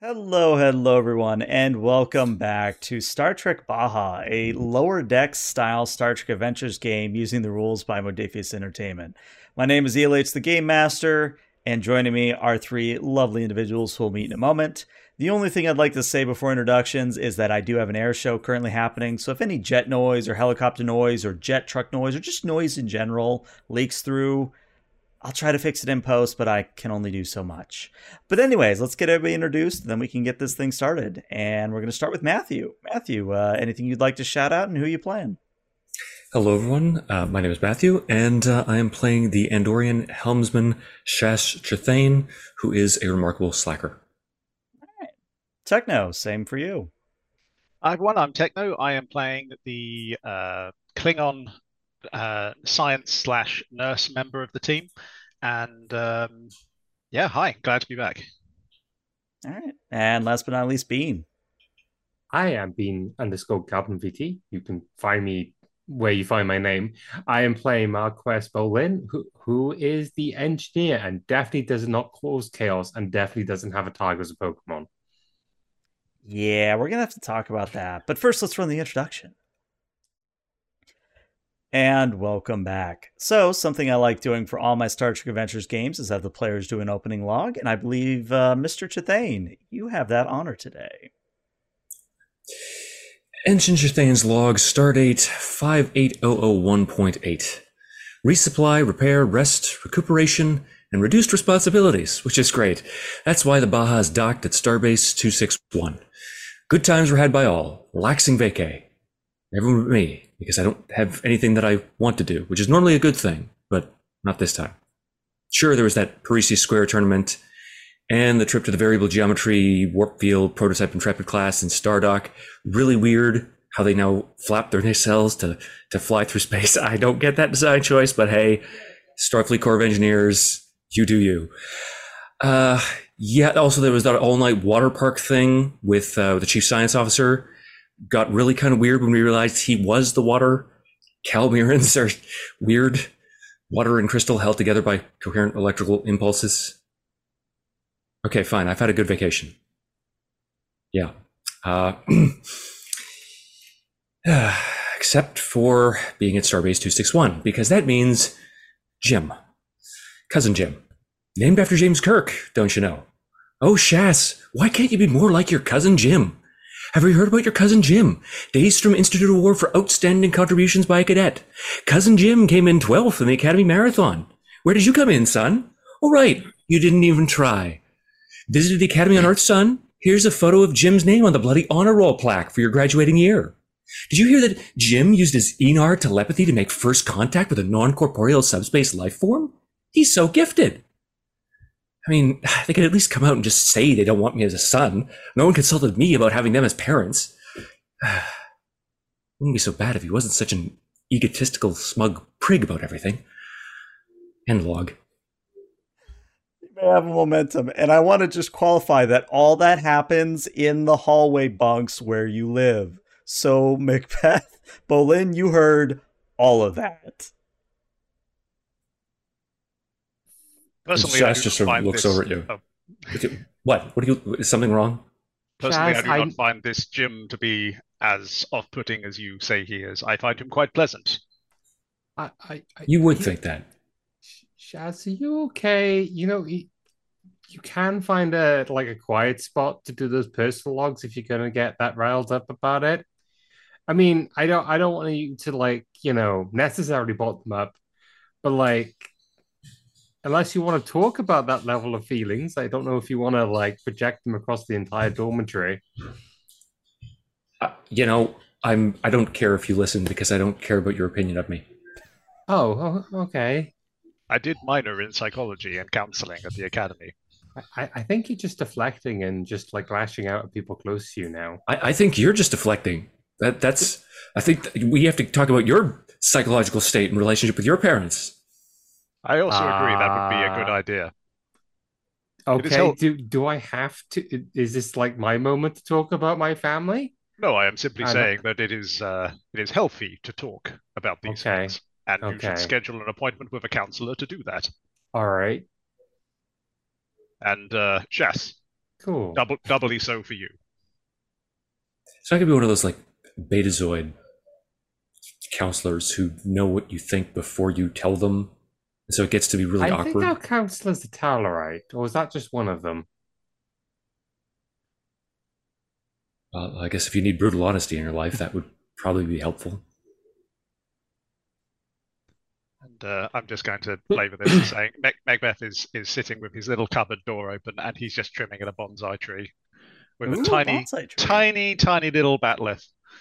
Hello everyone, and welcome back to Star Trek Baja, a lower decks style Star Trek Adventures game using the rules by Modiphius Entertainment. My name is Elites, the Game Master, and joining me are three lovely individuals who will meet in a moment. The only thing I'd like to say before introductions is that I do have an air show currently happening, so if any jet noise or helicopter noise or jet truck noise or just noise in general leaks through, I'll try to fix it in post, but I can only do so much. But anyways, let's get everybody introduced, then we can get this thing started. And we're going to start with Matthew. Matthew, anything you'd like to shout out and who you playing? Hello, everyone. My name is Matthew, and I am playing the Andorian helmsman Shash Chethane, who is a remarkable slacker. All right. Techno, same for you. Hi everyone, I'm Techno. I am playing the Klingon science slash nurse member of the team. And yeah, hi, glad to be back. All right. And last but not least, Bean. I am Bean_Carbon VT. You can find me where you find my name. I am playing Marquess Bolin, who is the engineer and definitely does not cause chaos and definitely doesn't have a tiger as a Pokemon. Yeah, we're going to have to talk about that. But first, let's run the introduction. And welcome back. So, something I like doing for all my Star Trek Adventures games is have the players do an opening log, and I believe Mr. Chethane, you have that honor today. Ensign Chethane's log, stardate 58001.8. Resupply, repair, rest, recuperation, and reduced responsibilities, which is great. That's why the Baja is docked at Starbase 261. Good times were had by all. Relaxing vacay. Everyone but me, because I don't have anything that I want to do, which is normally a good thing, but not this time. Sure, there was that Parisi Square tournament, and the trip to the variable geometry warp field prototype Intrepid class in Stardock. Really weird how they now flap their nacelles to fly through space. I don't get that design choice, but hey, Starfleet Corps of Engineers, you do you. Yeah, also there was that all-night water park thing with the chief science officer. Got really kind of weird when we realized he was the water. Calmirans are weird. Water and crystal held together by coherent electrical impulses. Okay, fine. I've had a good vacation. Yeah. Except for being at Starbase 261, because that means Jim. Cousin Jim. Named after James Kirk, don't you know? Oh, Shas, why can't you be more like your cousin Jim? Have you heard about your cousin Jim? Daystrom Institute Award for Outstanding Contributions by a Cadet. Cousin Jim came in 12th in the Academy Marathon. Where did you come in, son? Oh, right. You didn't even try. Visited the Academy on Earth, son? Here's a photo of Jim's name on the bloody honor roll plaque for your graduating year. Did you hear that Jim used his Enar telepathy to make first contact with a non-corporeal subspace life form? He's so gifted. I mean, they could at least come out and just say they don't want me as a son. No one consulted me about having them as parents. It wouldn't be so bad if he wasn't such an egotistical, smug prig about everything. End log. You may have momentum, and I want to just qualify that all that happens in the hallway bunks where you live. So, Macbeth, Bolin, you heard all of that. Personally, Shash just sort of looks over at you. What? Is something wrong? Personally, Shaz, I do not find this Jim to be as off-putting as you say he is. I find him quite pleasant. You would think that. Shaz, are you okay? You know, you can find a quiet spot to do those personal logs if you're gonna get that riled up about it. I mean, I don't want you to necessarily bottom them up, but unless you want to talk about that level of feelings, I don't know if you want to project them across the entire dormitory. I don't care if you listen because I don't care about your opinion of me. Oh, okay. I did minor in psychology and counseling at the academy. I think you're just deflecting and just lashing out at people close to you now. I think you're just deflecting. I think we have to talk about your psychological state in relationship with your parents. I also agree that would be a good idea. Okay, do I have to? Is this my moment to talk about my family? No, I am simply saying that it is healthy to talk about these things, and you should schedule an appointment with a counselor to do that. All right. And Jess, Cool. Doubly so for you. So I could be one of those like Betazoid counselors who know what you think before you tell them. So it gets to be really I think awkward. our counselors are Talarite, or is that just one of them? I guess if you need brutal honesty in your life, that would probably be helpful. And I'm just going to flavour this as saying Macbeth is sitting with his little cupboard door open, and he's just trimming at a bonsai tree with Ooh, a tiny, bonsai tree. tiny little batleth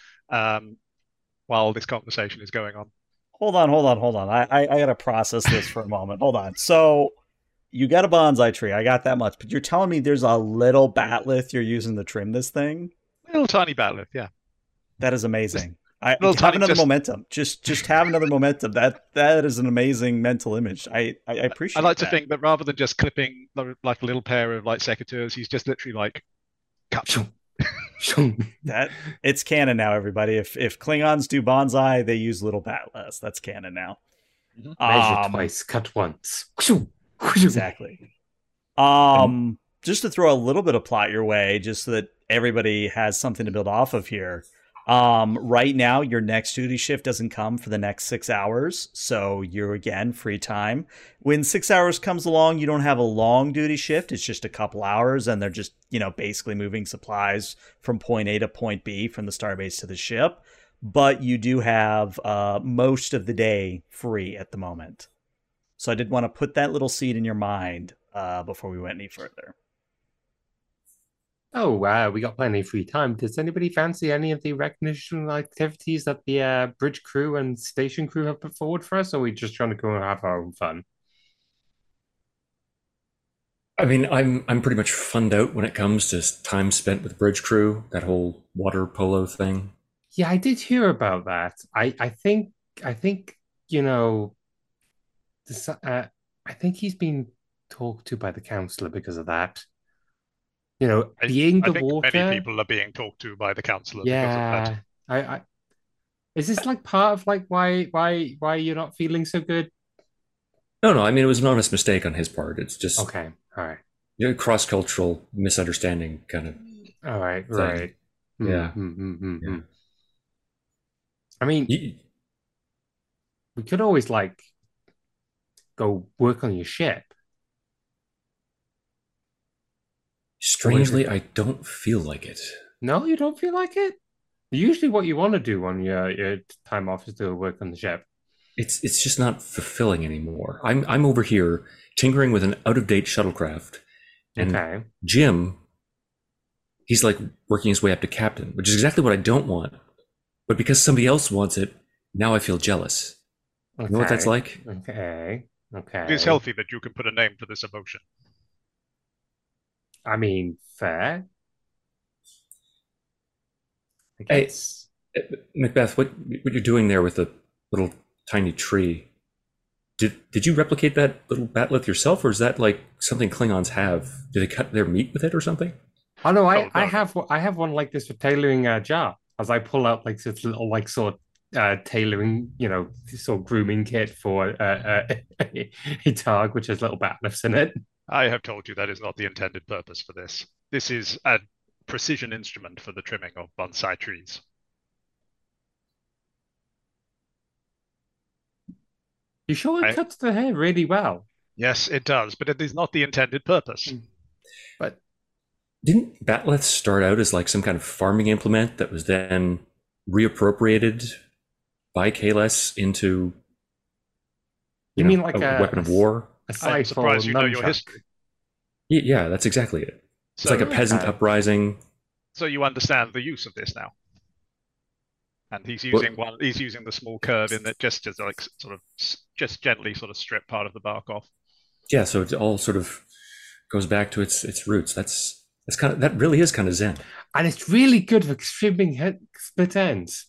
while this conversation is going on. Hold on. I gotta process this for a moment. Hold on. So you got a bonsai tree. I got that much, but you're telling me there's a little batleth you're using to trim this thing? Little tiny batleth, yeah. That is amazing. I little have tiny- another just- momentum. Just have another momentum. That is an amazing mental image. I appreciate. I like to that. think that rather than just clipping like a little pair of like secateurs, he's just literally like cut. that it's canon now. Everybody, if Klingons do bonsai, they use little batleths. That's canon now. Measure twice, cut once. Exactly. Just to throw a little bit of plot your way, just so that everybody has something to build off of here. Right now, your next duty shift doesn't come for the next 6 hours, so you're again free time. When 6 hours comes along, you don't have a long duty shift. It's just a couple hours, and they're just basically moving supplies from point A to point B from the starbase to the ship. But you do have most of the day free at the moment. So I did want to put that little seed in your mind before we went any further. Oh, wow, we got plenty of free time. Does anybody fancy any of the recognition activities that the bridge crew and station crew have put forward for us, or are we just trying to go and have our own fun? I mean, I'm pretty much funned out when it comes to time spent with bridge crew, that whole water polo thing. Yeah, I did hear about that. I think I think he's been talked to by the counselor because of that. Being I the think water. many people are being talked to by the counselor because of Yeah, that. I is this like part of like why you're not feeling so good? No. I mean, it was an honest mistake on his part. It's just Okay, all right, cross-cultural misunderstanding kind of. all right, thing. right. Yeah. Yeah. I mean, we could always like go work on your ship. Strangely, I don't feel like it. No, you don't feel like it? Usually what you want to do on your time off is to work on the ship. It's just not fulfilling anymore. I'm over here tinkering with an out-of-date shuttlecraft, and Okay. Jim, he's like working his way up to captain, which is exactly what I don't want. But because somebody else wants it, now I feel jealous. You know what that's like? Okay. It is healthy that you can put a name to this emotion. I mean, fair. I Hey, guess. Macbeth, what you're doing there with the little tiny tree? Did you replicate that little batleth yourself, or is that like something Klingons have? Do they cut their meat with it or something? Oh no, no. I have one like this for tailoring a jar. As I pull out like this little like sort of tailoring, sort of grooming kit for a targ, which has little batleths in it. I have told you that is not the intended purpose for this. This is a precision instrument for the trimming of bonsai trees. You sure it cuts the hair really well? Yes, it does, but it is not the intended purpose. But didn't batleths start out as like some kind of farming implement that was then reappropriated by Kahless into you mean like a weapon of war? I'm surprised you know your history. Yeah, that's exactly it. It's like a peasant uprising. So you understand the use of this now. And he's using he's using the small curve in that just like sort of just gently sort of strip part of the bark off. Yeah, so it all sort of goes back to its roots. That's that really is kind of Zen. And it's really good for stripping split ends.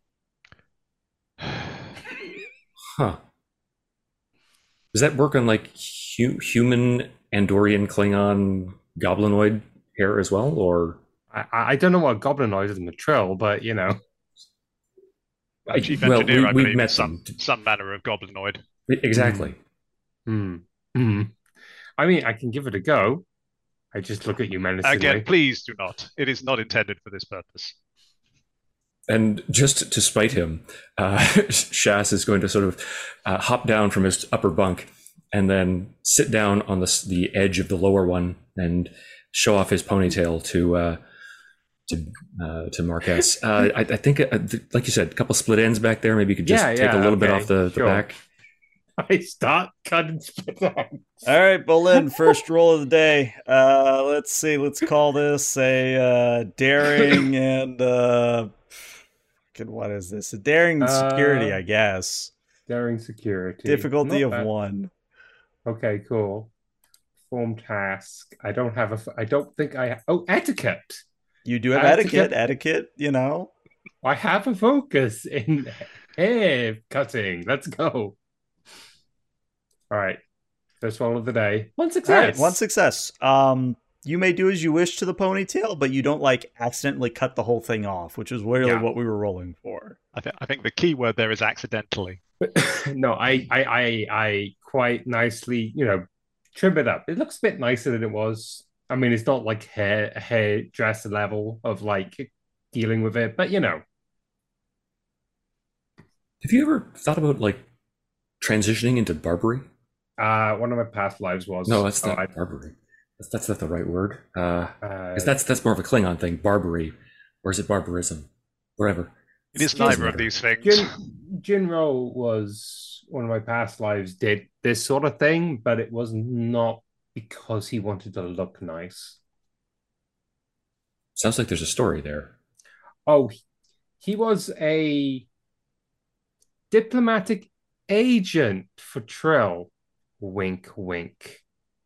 Huh. Does that work on like human Andorian Klingon goblinoid hair as well, or I don't know what a goblinoid is in the trill, but Chief engineer, I believe, met some manner of goblinoid. Exactly. I mean, I can give it a go. I just look at you Again, menacingly. please do not. It is not intended for this purpose. And just to spite him, Shas is going to sort of hop down from his upper bunk and then sit down on the edge of the lower one and show off his ponytail to Marquez. I think, like you said, a couple split ends back there. Maybe you could just take a little bit off the back. I start cutting split ends. All right, Bolin, first roll of the day. Let's see. Let's call this a daring and what is this? A daring security, I guess. Daring security. Difficulty of 1. Okay, cool. Form task. I don't think I. Oh, etiquette. You do have etiquette. Etiquette, I have a focus in hair cutting. Let's go. All right. First roll of the day. 1 success. All right, 1 success. You may do as you wish to the ponytail, but you don't accidentally cut the whole thing off, which is really what we were rolling for. I think the key word there is accidentally. No, I quite nicely, trim it up. It looks a bit nicer than it was. I mean, it's not like hairdresser level of dealing with it, but Have you ever thought about transitioning into Barbary? One of my past lives was. No, that's not Barbary. That's not the right word. Because that's more of a Klingon thing, Barbary, or is it barbarism? Whatever. It is neither of these things. Jinro was one of my past lives. Did this sort of thing, but it was not because he wanted to look nice. Sounds like there's a story there. Oh, he was a diplomatic agent for Trill. Wink, wink.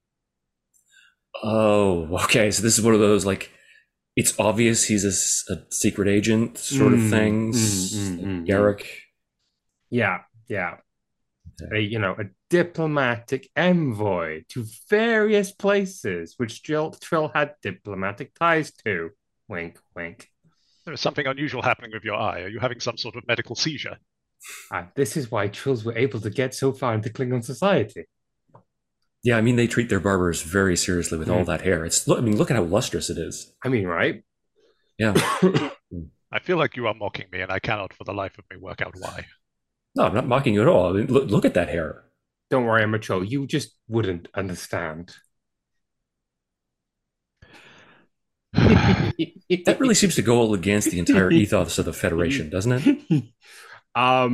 Oh, okay. So this is one of those it's obvious he's a secret agent sort of things. Garrick. Yeah. Okay. A diplomatic envoy to various places which Trill had diplomatic ties to. Wink, wink. There is something unusual happening with your eye. Are you having some sort of medical seizure? This is why Trills were able to get so far into Klingon society. Yeah, I mean, they treat their barbers very seriously with all that hair. Look at how lustrous it is. I mean, right? Yeah. I feel like you are mocking me, and I cannot for the life of me work out why. No, I'm not mocking you at all. I mean, look at that hair. Don't worry, Amacho. You just wouldn't understand. That really seems to go against the entire ethos of the Federation, doesn't it? I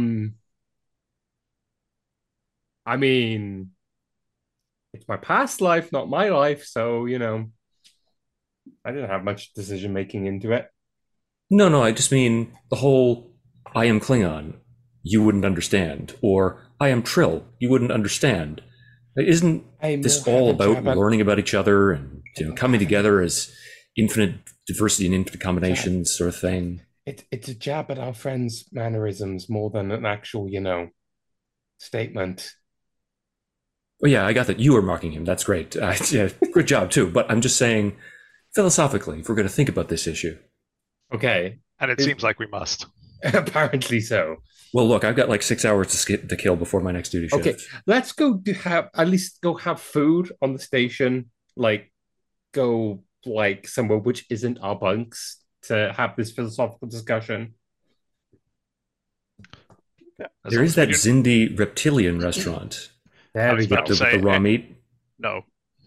mean, it's my past life, not my life, so I didn't have much decision making into it. No, I just mean the whole I am Klingon, you wouldn't understand, or I am Trill, you wouldn't understand. Isn't this all about learning about each other and coming together as infinite diversity and infinite combinations sort of thing? It's a jab at our friends' mannerisms more than an actual, statement. Well, yeah, I got that you were mocking him. That's great. Yeah, good job too. But I'm just saying, philosophically, if we're going to think about this issue. Okay. And it seems like we must. Apparently so. Well, look, I've got 6 hours to kill before my next duty shift. Okay, let's go have food on the station. Go somewhere which isn't our bunks to have this philosophical discussion. Yeah, there is that Zindi reptilian restaurant. There we go. With the raw meat. No.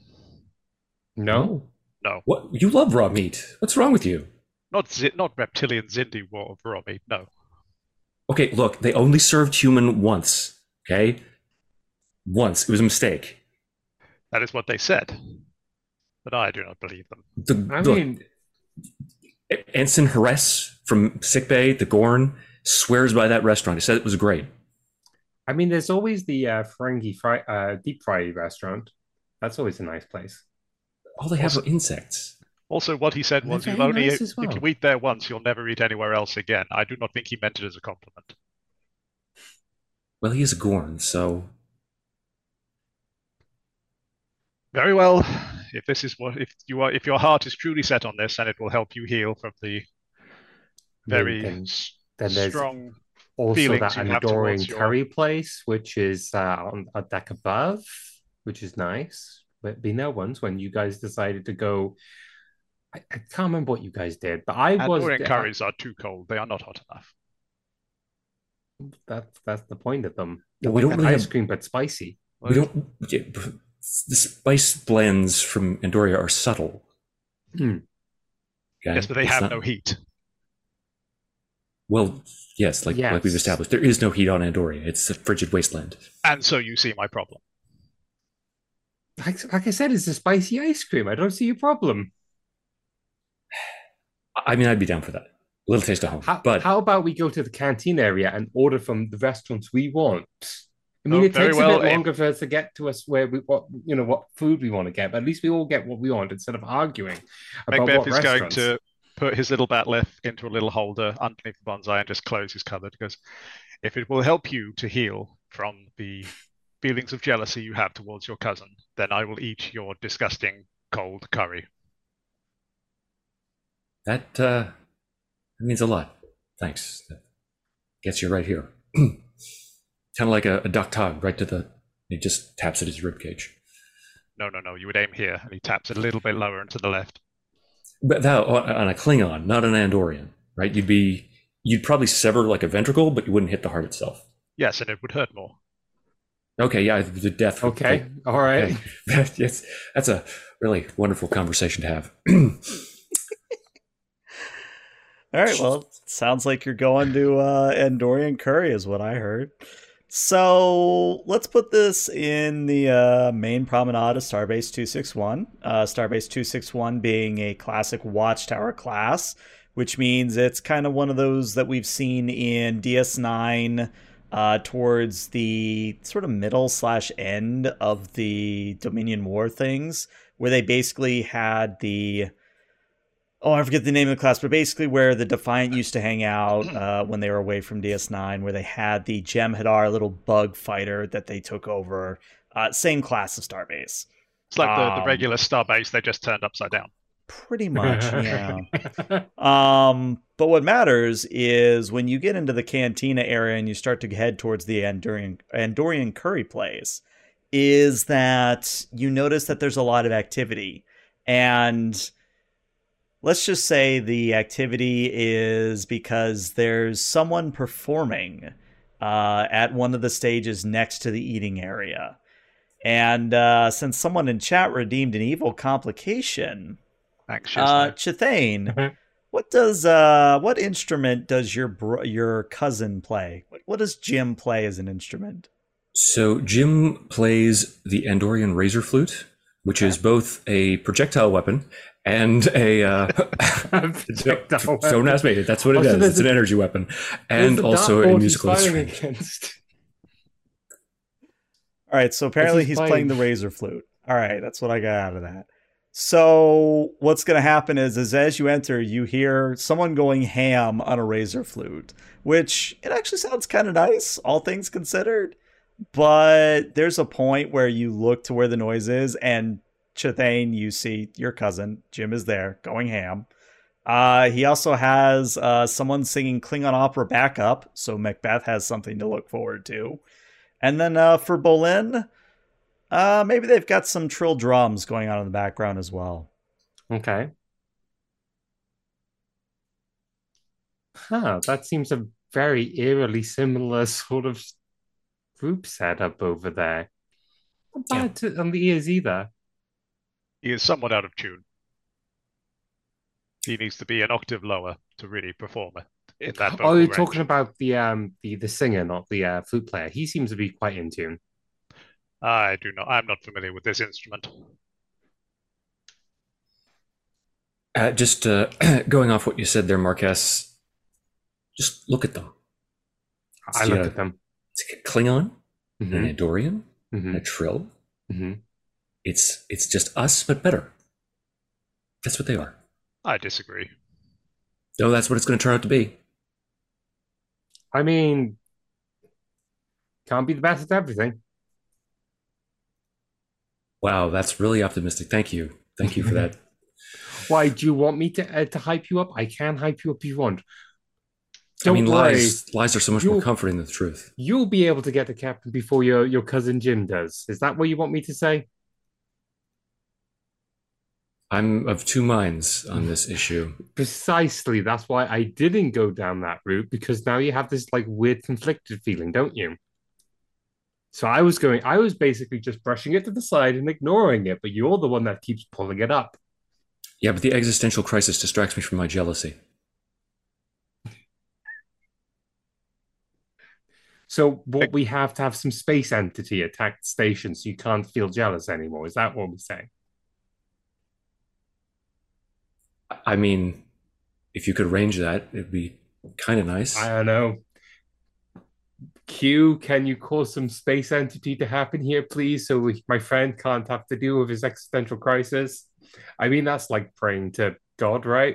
What? You love raw meat. What's wrong with you? Not reptilian Zindi raw meat. No. Okay, look, they only served human once. Okay, once. It was a mistake. That is what they said, but I do not believe them. Ensign Harris from sickbay, the Gorn, swears by that restaurant. He said it was great. I mean, there's always the Ferengi deep fry restaurant. That's always a nice place. All they have are insects. Also, what he said was, if you eat there once, you'll never eat anywhere else again. I do not think he meant it as a compliment. Well, he is a Gorn, so... Very well. If your heart is truly set on this, and it will help you heal from the very strong also feelings that you have adoring towards curry place, which is on a deck above, which is nice. been there once when you guys decided to go. I can't remember what you guys did, but I was. Andorian curries are too cold. They are not hot enough. That's the point of them. Well, They're we like don't that really ice have- cream, but spicy. We don't. The spice blends from Andoria are subtle. Hmm. Okay? Yes, but they It's have not- no heat. Well, yes, like we've Yes. established, there is no heat on Andoria. It's a frigid wasteland. And so you see my problem. Like I said, it's a spicy ice cream. I don't see a problem. I mean, I'd be down for that. A little taste of home. But How about we go to the canteen area and order from the restaurants we want? I mean, Oh, it very takes well, a bit longer for us to get to us where what food we want to get, but at least we all get what we want instead of arguing about Macbeth what is going restaurants. to put his little batleth into a little holder underneath the bonsai and just close his cupboard because if it will help you to heal from the feelings of jealousy you have towards your cousin, then I will eat your disgusting cold curry. that means a lot. Thanks. That gets you right here. Kind of like a duck tog right to the. He just taps at his ribcage. No, you would aim here, and he taps it a little bit lower and to the left. But that on a Klingon, not an Andorian, right? You'd probably sever like a ventricle, but you wouldn't hit the heart itself. Yes, and it would hurt more. Okay, yeah, the death. Okay, all right. Okay. Yes, that's a really wonderful conversation to have. All right, well, sounds like you're going to Andorian curry is what I heard. So let's put this in the main promenade of Starbase 261. Starbase 261 being a classic Watchtower class, which means it's kind of one of those that we've seen in DS9 towards the sort of middle/end of the Dominion War things, where they basically had the... Oh, I forget the name of the class, but basically where the Defiant used to hang out when they were away from DS9, where they had the Jem'Hadar little bug fighter that they took over. Same class of Starbase. It's like the regular Starbase, they just turned upside down. Pretty much, yeah. But what matters is when you get into the Cantina area and you start to head towards the Andorian curry place, is that you notice that there's a lot of activity. And... let's just say the activity is because there's someone performing at one of the stages next to the eating area. And since someone in chat redeemed an evil complication, Thanks, Chithane, what instrument does your cousin play? What does Jim play as an instrument? So Jim plays the Andorian razor flute, which is both a projectile weapon and a don't ask me. That's what it is. It's an energy weapon, and also a musical instrument. All right, so apparently he's playing the razor flute. All right, that's what I got out of that. So what's going to happen is as you enter, you hear someone going ham on a razor flute, which it actually sounds kind of nice, all things considered. But there's a point where you look to where the noise is, and Chithane, you see your cousin, Jim, is there, going ham. He also has someone singing Klingon opera backup, so Macbeth has something to look forward to. And then for Bolin, maybe they've got some trill drums going on in the background as well. Okay. That seems a very eerily similar sort of group setup over there. Not bad on the ears either. He is somewhat out of tune. He needs to be an octave lower to really perform in that vocal you're range. talking about the singer, not the flute player. He seems to be quite in tune. I do not. I'm not familiar with this instrument. Just going off what you said there, Marquez, just look at them. I look at them. It's a Klingon, Mm-hmm. an Andorian, Mm-hmm. a Trill. Mm-hmm. It's just us, but better. That's what they are. I disagree. No, that's what it's going to turn out to be. I mean, can't be the best at everything. Wow, that's really optimistic. Thank you. Thank you for that. Why do you want me to hype you up? I can hype you up if you want. I mean, worry. lies are so much more comforting than the truth. You'll be able to get the captain before your cousin Jim does. Is that what you want me to say? I'm of two minds on this issue. Precisely. That's why I didn't go down that route, because now you have this like weird conflicted feeling, don't you? So I was basically just brushing it to the side and ignoring it, but you're the one that keeps pulling it up. Yeah, but the existential crisis distracts me from my jealousy. So what we have to have some space entity attack the station so you can't feel jealous anymore. Is that what we're saying? I mean, if you could arrange that, it'd be kind of nice. I don't know. Q, can you cause some space entity to happen here, please, so my friend can't have to deal with his existential crisis? I mean, that's like praying to God, right?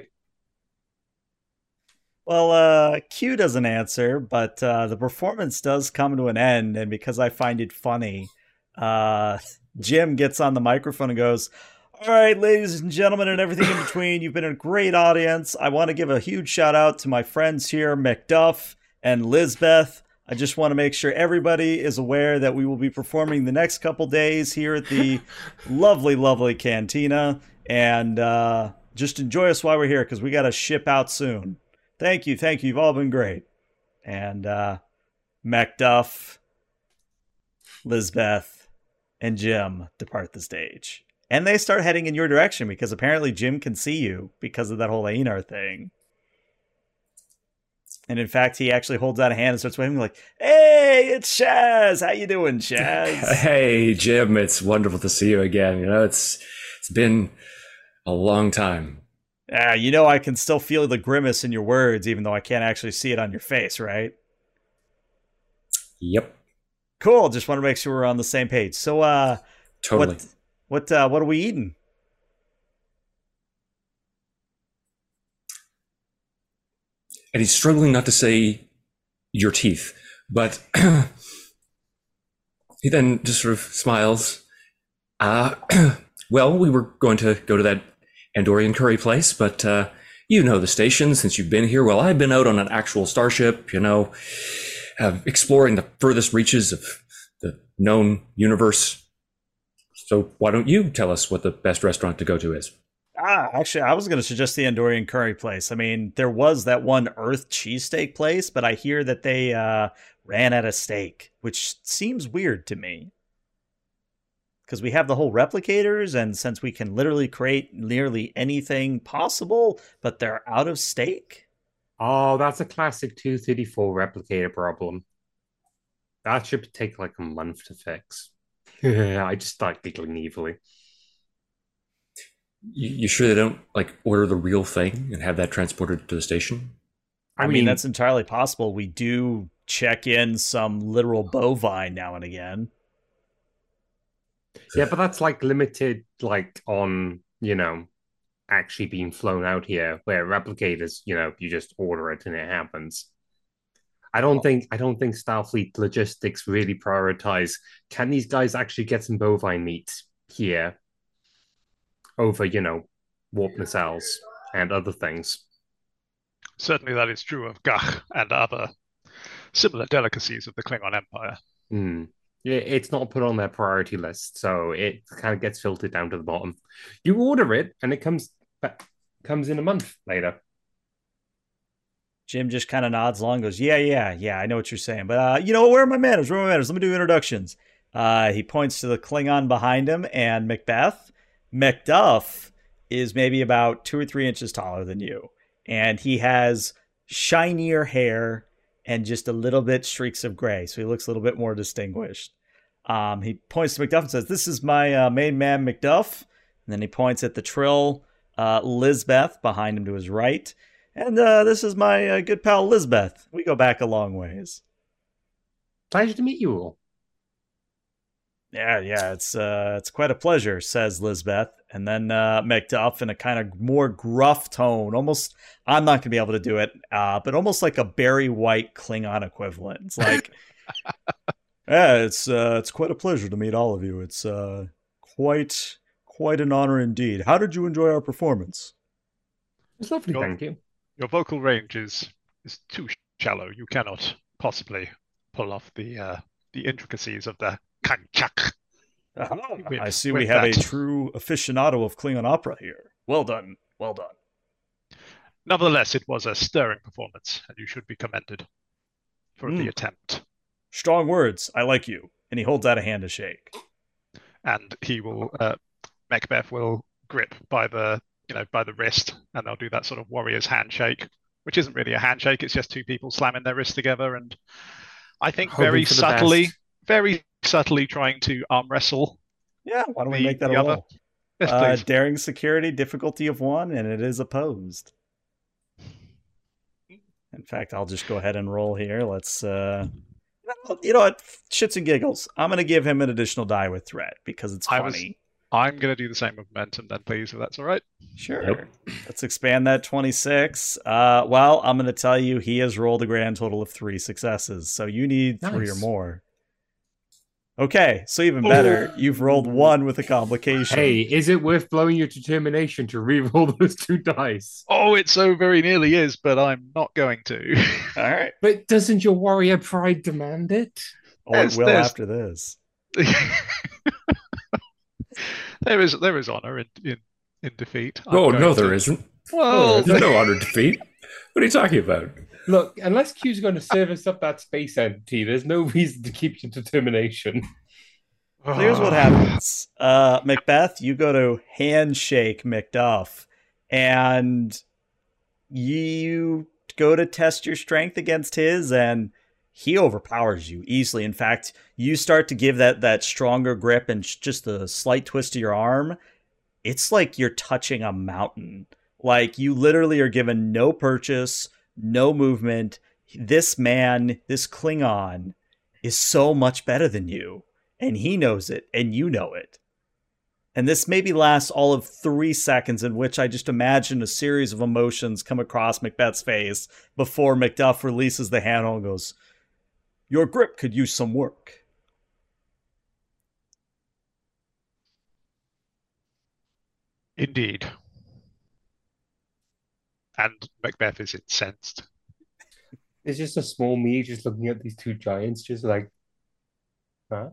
Well, Q doesn't answer, but the performance does come to an end, and because I find it funny, uh, Jim gets on the microphone and goes, "All right, ladies and gentlemen, and everything in between, you've been a great audience. I want to give a huge shout out to my friends here, Macduff and Lizbeth. I just want to make sure everybody is aware that we will be performing the next couple days here at the lovely, lovely cantina, and just enjoy us while we're here because we got to ship out soon. Thank you, thank you. You've all been great." And Macduff, Lizbeth, and Jim depart the stage. And they start heading in your direction because apparently Jim can see you because of that whole Einar thing. And in fact, he actually holds out a hand and starts waving like, "Hey, it's Shaz. How you doing, Shaz?" Hey, Jim, it's wonderful to see you again. You know, it's been a long time. I can still feel the grimace in your words, even though I can't actually see it on your face, right? Yep. Cool. Just want to make sure we're on the same page. So, Totally. what are we eating? And he's struggling not to say your teeth, but he then just sort of smiles. Well, we were going to go to that Andorian curry place, but you know the station since you've been here. Well, I've been out on an actual starship, exploring the furthest reaches of the known universe. So why don't you tell us what the best restaurant to go to is? Actually, I was going to suggest the Andorian curry place. I mean, there was that one Earth cheesesteak place, but I hear that they ran out of steak, which seems weird to me. Because we have the whole replicators, and since we can literally create nearly anything possible, but they're out of steak? Oh, that's a classic 234 replicator problem. That should take like a month to fix. I just start giggling evilly. You sure they don't order the real thing and have that transported to the station? I mean, that's entirely possible. We do check in some literal bovine now and again. Yeah, but that's like limited, on, actually being flown out here, where replicators, you just order it and it happens. I don't think Starfleet logistics really prioritize, can these guys actually get some bovine meat here over, warp nacelles and other things. Certainly that is true of Gach and other similar delicacies of the Klingon Empire. Yeah, it's not put on their priority list, so it kind of gets filtered down to the bottom. You order it, and it comes in a month later. Jim just kind of nods along, goes, yeah, I know what you're saying. But, where are my manners? Let me do introductions. He points to the Klingon behind him and Macbeth. Macduff is maybe about 2 or 3 inches taller than you. And he has shinier hair and just a little bit streaks of gray. So he looks a little bit more distinguished. He points to Macduff and says, "This is my main man, Macduff." And then he points at the Trill, Lizbeth, behind him to his right. And this is my good pal, Lizbeth. We go back a long ways. Pleasure to meet you all. Yeah, it's quite a pleasure, says Lizbeth. And then Macduff, in a kind of more gruff tone, almost, I'm not going to be able to do it, but almost like a Barry White Klingon equivalent. It's like, yeah, it's quite a pleasure to meet all of you. It's quite an honor indeed. How did you enjoy our performance? It's lovely, thank you. Your vocal range is too shallow. You cannot possibly pull off the intricacies of the kanchak. Aha, with- I see with we have a that. true aficionado of Klingon opera here. Well done. Well done. Nevertheless, it was a stirring performance, and you should be commended for the attempt. Strong words. I like you. And he holds out a hand to shake. And he will, Macbeth will grip by the wrist, and they'll do that sort of warrior's handshake, which isn't really a handshake. It's just two people slamming their wrists together, and I think Hoping very for the subtly trying to arm wrestle. Yeah, why don't we The- make that the a other- roll? Yes, please. Daring security, difficulty of 1, and it is opposed. In fact, I'll just go ahead and roll here. Let's, you know what? Shits and giggles. I'm going to give him an additional die with threat because it's I was- funny. I'm going to do the same with momentum then, please, if that's all right. Sure. Yep. Let's expand that 26. Well, I'm going to tell you he has rolled a grand total of 3 successes. So you need 3 or Nice. more. Okay, so even better. You've rolled 1 with a complication. Hey, is it worth blowing your determination to re-roll those 2 dice? Oh, it so very nearly is, but I'm not going to. All right. But doesn't your warrior pride demand it? Oh, it will There's- after this. There is honor in defeat. I'm Oh, going no, to- there isn't. Well, There's no honor defeat. What are you talking about? Look, unless Q's going to service up that space entity, there's no reason to keep your determination. So here's what happens. Macbeth, you go to handshake Macduff, and you go to test your strength against his, and he overpowers you easily. In fact, you start to give that stronger grip and just a slight twist to your arm. It's like you're touching a mountain. Like you literally are given no purchase, no movement. This man, this Klingon, is so much better than you. And he knows it, and you know it. And this maybe lasts all of 3 seconds, in which I just imagine a series of emotions come across Macbeth's face before Macduff releases the handle and goes, "Your grip could use some work." Indeed. And Macbeth is incensed. There's just a small me just looking at these 2 giants, just like, huh?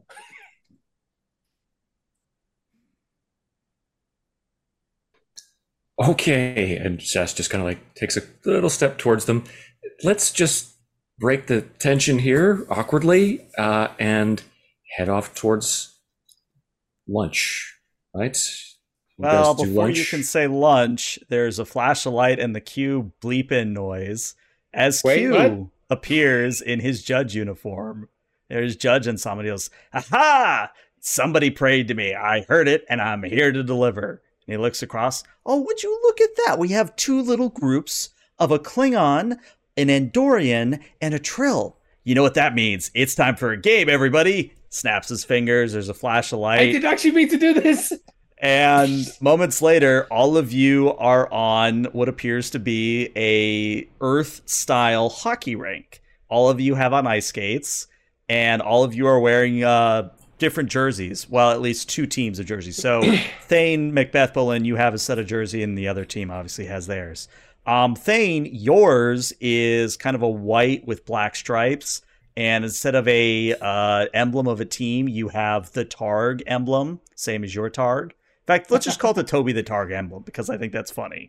Okay. And Sass just kind of like takes a little step towards them. Let's just break the tension here awkwardly and head off towards lunch, right? You Well, guys do before you lunch? can say lunch, there's a flash of light and the Q bleep-in noise as Wait, Q what? appears in his judge uniform. There's Judge and somebody else. Aha! Somebody prayed to me. I heard it, and I'm here to deliver. And he looks across. Oh, would you look at that? We have 2 little groups of a Klingon, an Andorian, and a Trill. You know what that means. It's time for a game, everybody. Snaps his fingers. There's a flash of light. I did actually mean to do this. And moments later, all of you are on what appears to be a Earth-style hockey rink. All of you have on ice skates, and all of you are wearing different jerseys. Well, at least 2 teams of jerseys. So, Thane, Macbeth, Bolin, you have a set of jersey, and the other team obviously has theirs. Thane, yours is kind of a white with black stripes, and instead of a emblem of a team, you have the Targ emblem, same as your Targ. In fact, let's just call it the Toby the Targ emblem because I think that's funny.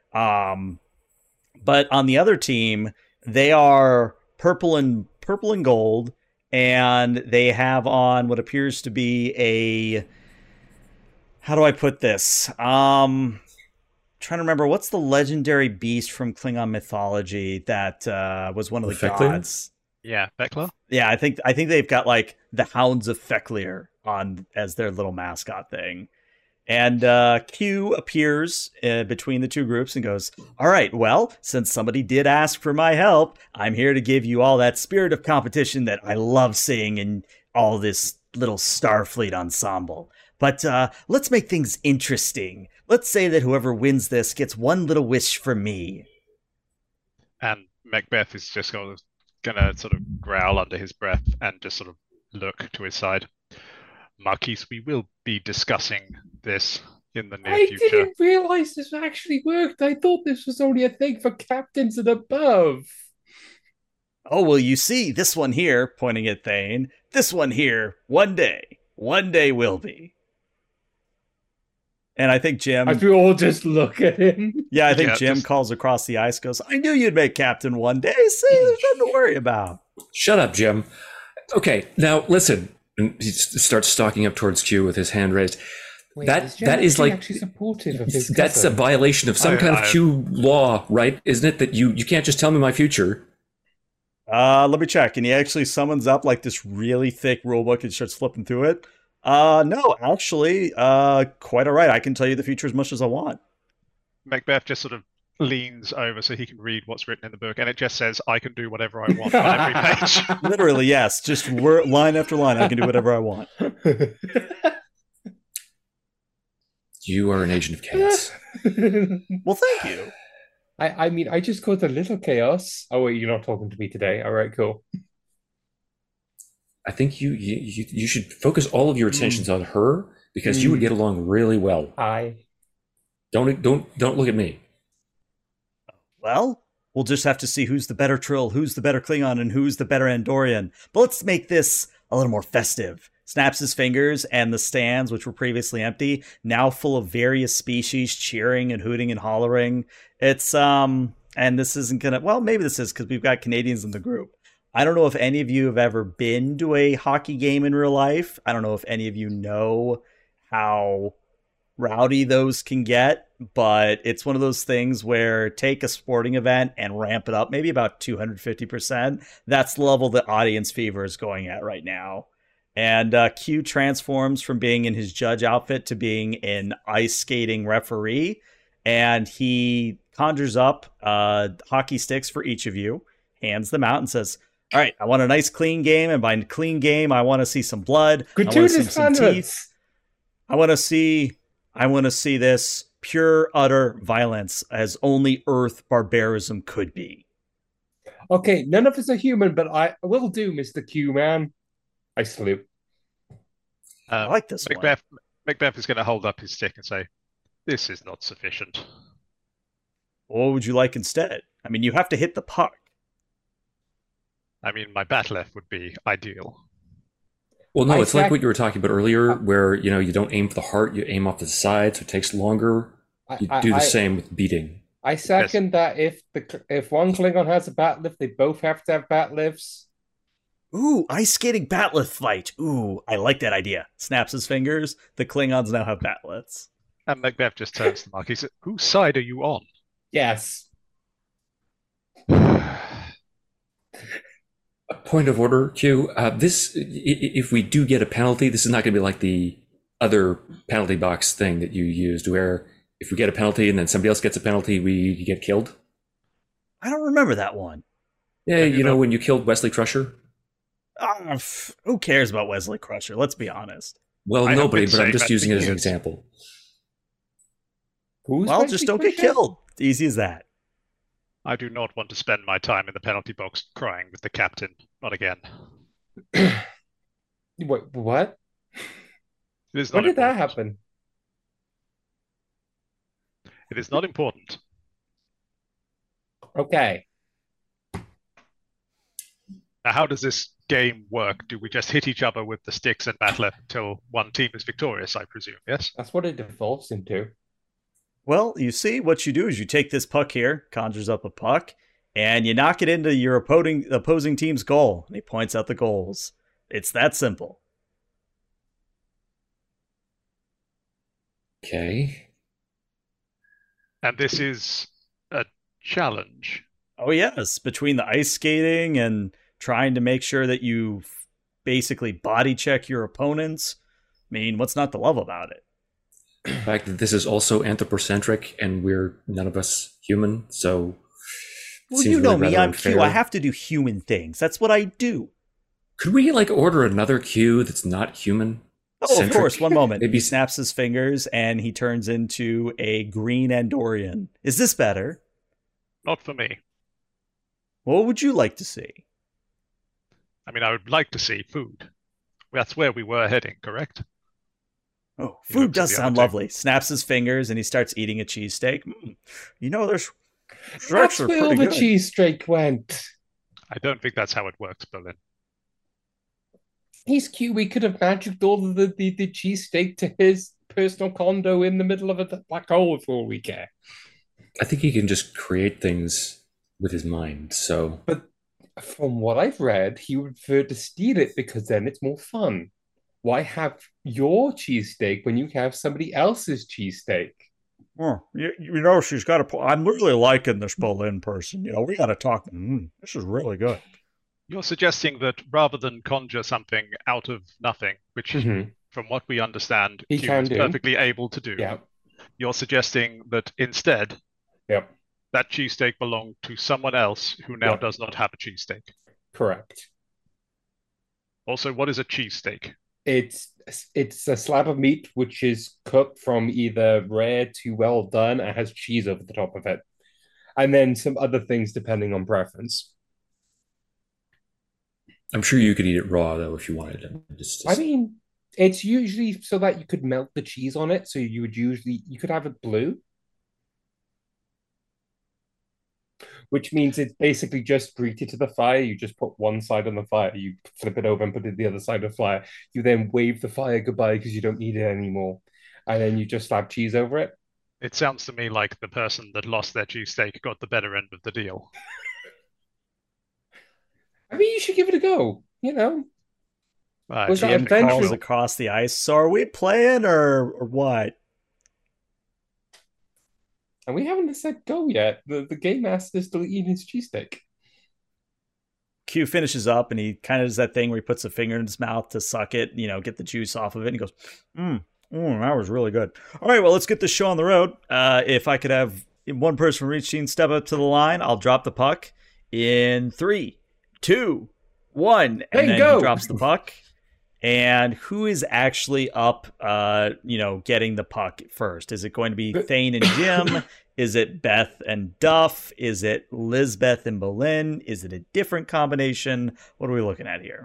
But on the other team, they are purple and gold, and they have on what appears to be a. How do I put this? Trying to remember what's the legendary beast from Klingon mythology that was one of the Feklir? gods. Yeah, Bekla. Yeah, I think they've got like the Hounds of Feklir on as their little mascot thing. And Q appears between the 2 groups and goes, "All right, well, since somebody did ask for my help, I'm here to give you all that spirit of competition that I love seeing in all this little Starfleet ensemble. But let's make things interesting. Let's say that whoever wins this gets one little wish from me." And Macbeth is just gonna sort of growl under his breath and just sort of look to his side. Marquise, we will be discussing this in the near I future. didn't realize this actually worked. I thought this was only a thing for captains and above. "Oh, well, you see, this one here," pointing at Thane, "this one here, one day One day will be. And I think Jim... As we all just look at him. Yeah, I think Jim calls across the ice, goes, I knew you'd make captain one day. See, there's nothing to worry about. Shut up, Jim. Okay, now listen. And he starts stalking up towards Q with his hand raised. Wait, that is like actually supportive of his that's cousin? a violation of some kind of Q law, right? Isn't it that you can't just tell me my future? Let me check. And he actually summons up like this really thick rulebook and starts flipping through it. No, actually, quite all right. I can tell you the future as much as I want. Macbeth just sort of leans over so he can read what's written in the book, and it just says, I can do whatever I want on every page. Literally, yes. Just line after line, I can do whatever I want. You are an agent of chaos. Well, thank you. I mean, I just caused a little chaos. Oh, wait, you're not talking to me today. All right, cool. I think you should focus all of your attentions on her because you would get along really well. Don't look at me. Well, we'll just have to see who's the better Trill, who's the better Klingon, and who's the better Andorian. But let's make this a little more festive. Snaps his fingers, and the stands, which were previously empty, now full of various species cheering and hooting and hollering. It's, and this isn't gonna, well, maybe this is because we've got Canadians in the group. I don't know if any of you have ever been to a hockey game in real life. I don't know if any of you know how rowdy those can get, but it's one of those things where take a sporting event and ramp it up maybe about 250%. That's the level that audience fever is going at right now. And Q transforms from being in his judge outfit to being an ice skating referee, and he conjures up hockey sticks for each of you, hands them out, and says, all right, I want a nice clean game, and by clean game, I want to see some blood. I want to see some teeth. I want to see this pure, utter violence as only Earth barbarism could be. Okay, none of us are human, but I will do, Mr. Q, man. I salute. I like this one. Macbeth is going to hold up his stick and say, this is not sufficient. What would you like instead? I mean, you have to hit the puck. I mean, my Bat'leth would be ideal. Well, no, it's like what you were talking about earlier, where, you don't aim for the heart, you aim off the side, so it takes longer. You do the same with beating. I second that if one Klingon has a Bat'leth, they both have to have Bat'leths. Ooh, ice skating Bat'leth fight. Ooh, I like that idea. Snaps his fingers. The Klingons now have Bat'leths. And Macbeth just turns to Mark. He says, whose side are you on? Yes. A point of order, Q. If we do get a penalty, this is not going to be like the other penalty box thing that you used, where if we get a penalty and then somebody else gets a penalty, we get killed. I don't remember that one. Yeah, you know when you killed Wesley Crusher? Who cares about Wesley Crusher? Let's be honest. Well, nobody, but I'm just using it as an example. Well, just don't get killed. Easy as that. I do not want to spend my time in the penalty box crying with the captain. Not again. Wait, what? When did that happen? It is not important. Okay. Now, how does this game work? Do we just hit each other with the sticks and battle until one team is victorious, I presume, yes? That's what it defaults into. Well, you see, what you do is you take this puck here, conjures up a puck, and you knock it into your opposing team's goal. And he points out the goals. It's that simple. Okay. And this is a challenge. Oh, yes. Between the ice skating and trying to make sure that you basically body check your opponents. I mean, what's not to love about it? The fact that this is also anthropocentric and we're none of us human, so well, you know me, I'm Q. I have to do human things. That's what I do. Could we order another Q that's not human? Oh, of course. One moment. Maybe he snaps his fingers and he turns into a green Andorian. Is this better? Not for me. What would you like to see? I mean, I would like to see food. That's where we were heading, correct? Oh, food does sound lovely. Snaps his fingers and he starts eating a cheesesteak. That's where all the cheesesteak went. I don't think that's how it works, Berlin. He's cute. We could have magicked all of the cheesesteak to his personal condo in the middle of a black hole for all we care. I think he can just create things with his mind. So But from what I've read, he would prefer to steal it because then it's more fun. Why have your cheesesteak when you have somebody else's cheesesteak? Oh, you know, she's got a. I'm really liking this Boleyn person. You know, we got to talk. This is really good. You're suggesting that rather than conjure something out of nothing, which, from what we understand, He Q is can do. perfectly able to do, Yeah. you're suggesting that instead, Yep. that cheesesteak belonged to someone else who now Yep. does not have a cheesesteak. Correct. Also, what is a cheesesteak? It's a slab of meat which is cooked from either rare to well done and has cheese over the top of it, and then some other things depending on preference. I'm sure you could eat it raw though if you wanted it. I mean, it's usually so that you could melt the cheese on it. So you could have it blue, which means it's basically just greeted to the fire. You just put one side on the fire, you flip it over and put it the other side of the fire. You then wave the fire goodbye because you don't need it anymore. And then you just slap cheese over it. It sounds to me like the person that lost their cheesesteak got the better end of the deal. I mean, you should give it a go, you know? Jim calls across the ice. So are we playing or what? And we haven't said go yet. The game master's still eating his cheesesteak. Q finishes up and he kind of does that thing where he puts a finger in his mouth to suck it, you know, get the juice off of it. And he goes, that was really good. All right, well, let's get this show on the road. If I could have one person from each team step up to the line, I'll drop the puck in 3, 2, 1. And then he drops the puck. And who is actually up, getting the puck first? Is it going to be Thane and Jim? Is it Beth and Duff? Is it Lizbeth and Boleyn? Is it a different combination? What are we looking at here?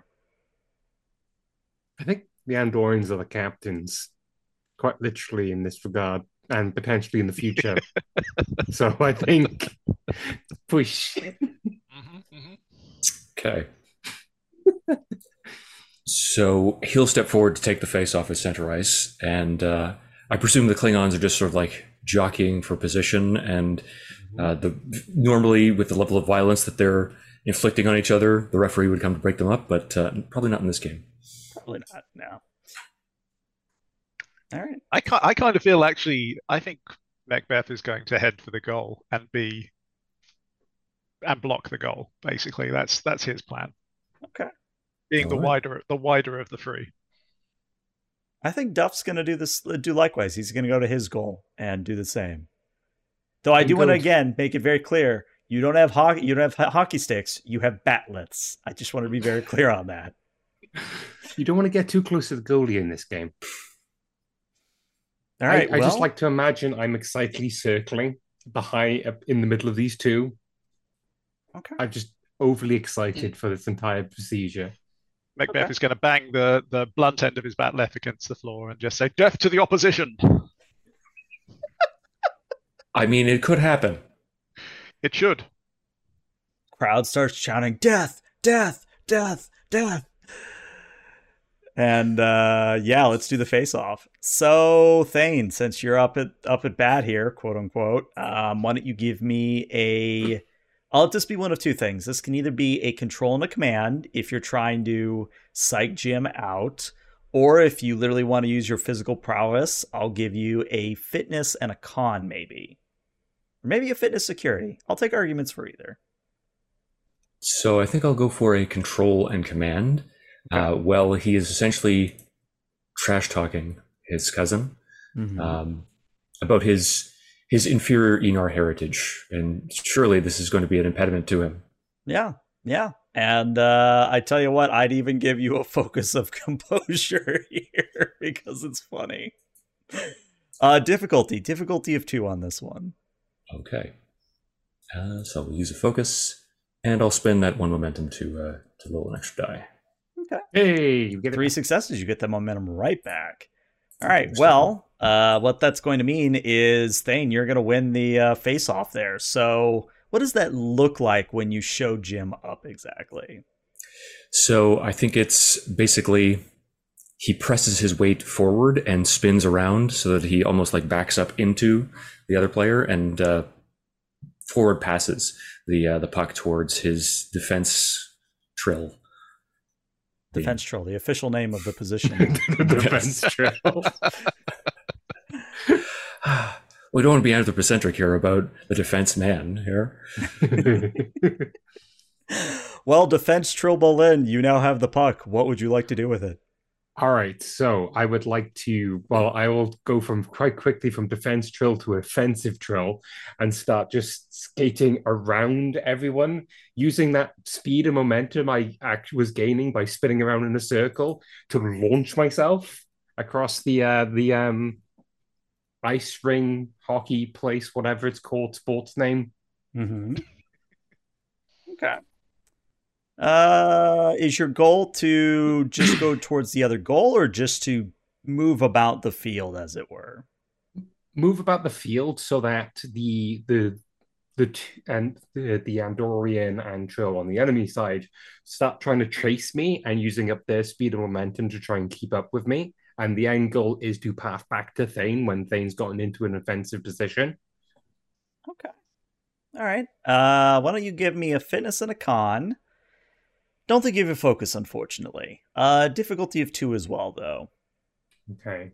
I think the Andorians are the captains, quite literally in this regard, and potentially in the future. So I think push. Okay. So he'll step forward to take the face off at center ice, and I presume the Klingons are just sort of like jockeying for position, and normally with the level of violence that they're inflicting on each other, the referee would come to break them up, but probably not in this game. Probably not, no. All right. I kind of feel actually, I think Macbeth is going to head for the goal and block the goal. Basically, that's his plan. Okay. Being the wider of the three. I think Duff's going to do likewise. He's going to go to his goal and do the same. Though I do want to again make it very clear: you don't have hockey sticks. You have batlets. I just want to be very clear on that. You don't want to get too close to the goalie in this game. All right. I just like to imagine I'm excitedly circling in the middle of these two. Okay. I'm just overly excited for this entire procedure. Macbeth is going to bang the blunt end of his bat'leth against the floor and just say, "Death to the opposition." I mean, it could happen. It should. Crowd starts shouting, "Death! Death! Death! Death!" And let's do the face-off. So, Thane, since you're up at bat here, quote unquote, why don't you give me I'll let this be one of two things. This can either be a control and a command if you're trying to psych Jim out, or if you literally want to use your physical prowess, I'll give you a fitness and a con, maybe. Or maybe a fitness security. I'll take arguments for either. So I think I'll go for a control and command. Okay. He is essentially trash-talking his cousin about his inferior Enar heritage, and surely this is going to be an impediment to him. Yeah. And I tell you what, I'd even give you a focus of composure here because it's funny. Difficulty of 2 on this one. Okay. So we'll use a focus, and I'll spend that 1 momentum to roll an extra die. Okay. Hey, you get 3 successes, you get that momentum right back. All right, well, what that's going to mean is, Thane, you're going to win the face-off there. So what does that look like when you show Jim up exactly? So I think it's basically he presses his weight forward and spins around so that he almost like backs up into the other player and forward passes the puck towards his defense trill. Defense trill, the official name of the position. The defense trill. We don't want to be anthropocentric here about the defense man here. Well, defense trill Bolin, you now have the puck. What would you like to do with it? All right, so I would like to, well, I will go from quite quickly from defense trill to offensive trill and start just skating around everyone using that speed and momentum I actually was gaining by spinning around in a circle to launch myself across the ice ring hockey place, whatever it's called, sports name. Mm-hmm. Okay. Is your goal to just go towards the other goal or just to move about the field, as it were? Move about the field so that the Andorian and Trill on the enemy side start trying to chase me and using up their speed and momentum to try and keep up with me. And the end goal is to path back to Thane when Thane's gotten into an offensive position. Okay. All right. Why don't you give me a fitness and a con? Don't think you have a focus, unfortunately. Difficulty of 2 as well, though. Okay.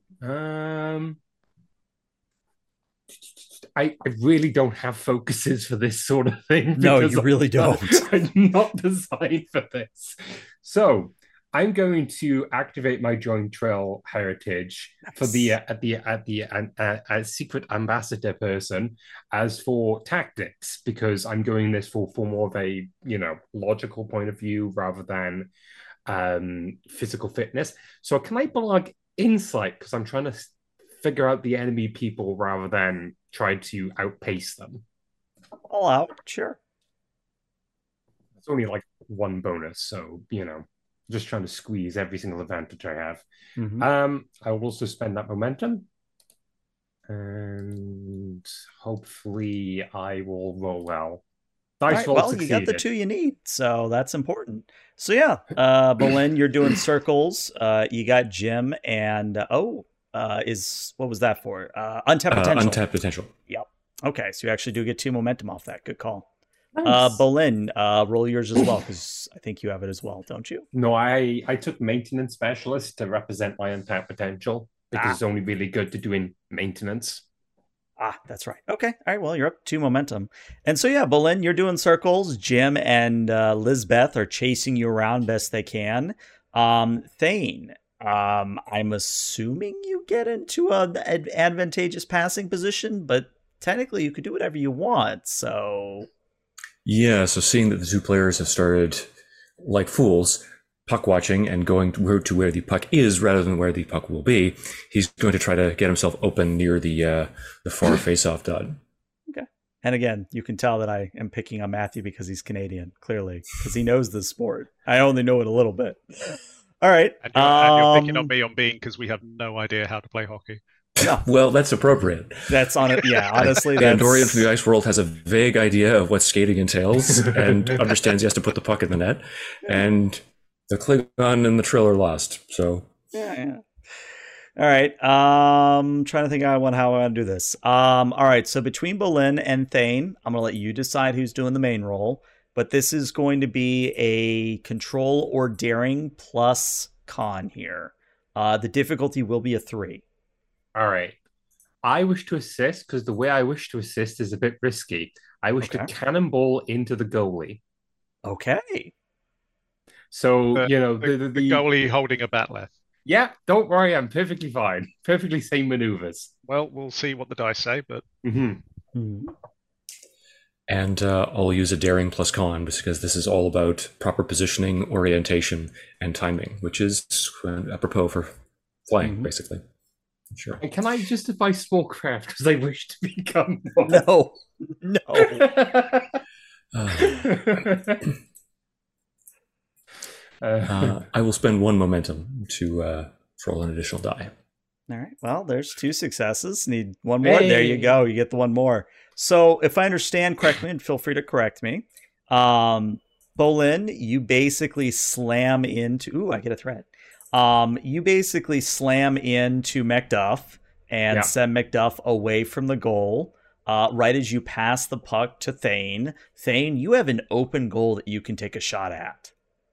I really don't have focuses for this sort of thing. No, you really don't. I'm not designed for this. So I'm going to activate my Joint Trail heritage for the secret ambassador person as for tactics, because I'm going this for more of a logical point of view rather than physical fitness. So can I blog insight because I'm trying to figure out the enemy people rather than try to outpace them? All out, sure. It's only like 1 bonus, so just trying to squeeze every single advantage I have. Mm-hmm. I will also spend that momentum. And hopefully I will roll well. Dice roll succeeded. You got the 2 you need, so that's important. So yeah, Bolin, you're doing circles. You got Jim and what was that for? Untapped potential. Untapped potential. Yep. Okay, so you actually do get 2 momentum off that. Good call. Nice. Bolin, roll yours as well, because I think you have it as well, don't you? No, I took maintenance specialist to represent my untapped potential because it's only really good to doing maintenance. That's right. Okay. All right. Well, you're up 2 momentum. And so, yeah, Bolin, you're doing circles. Jim and Lizbeth are chasing you around best they can. Thane, I'm assuming you get into an advantageous passing position, but technically you could do whatever you want, so... Yeah, so seeing that the 2 players have started, like fools, puck watching and going to where the puck is rather than where the puck will be, he's going to try to get himself open near the far face-off dot. Okay. And again, you can tell that I am picking on Matthew because he's Canadian, clearly, because he knows the sport. I only know it a little bit. All right. And you're picking on me on being because we have no idea how to play hockey. No. Well, that's appropriate. That's on it. Yeah, honestly, the Andorian from the Ice World has a vague idea of what skating entails and understands he has to put the puck in the net. And the Klingon and the Trill are lost. So yeah. All right. Trying to think how I want to do this. All right. So between Bolin and Thane, I'm gonna let you decide who's doing the main role. But this is going to be a control or daring plus con here. The difficulty will be a 3. All right. I wish to assist because the way I wish to assist is a bit risky. I wish to cannonball into the goalie. Okay. So, the goalie holding a bat left. Yeah, don't worry. I'm perfectly fine. Perfectly same maneuvers. Well, we'll see what the dice say, but... And I'll use a daring plus con because this is all about proper positioning, orientation, and timing, which is apropos for flying, basically. Sure. And can I justify small craft because I wish to become one? No. I will spend 1 momentum to roll an additional die. All right. Well, there's 2 successes. Need 1 more. Hey. There you go. You get the 1 more. So if I understand correctly, and feel free to correct me, Bolin, you basically slam into. Ooh, I get a threat. You basically slam into Macduff and send Macduff away from the goal. Right as you pass the puck to Thane. Thane, you have an open goal that you can take a shot at.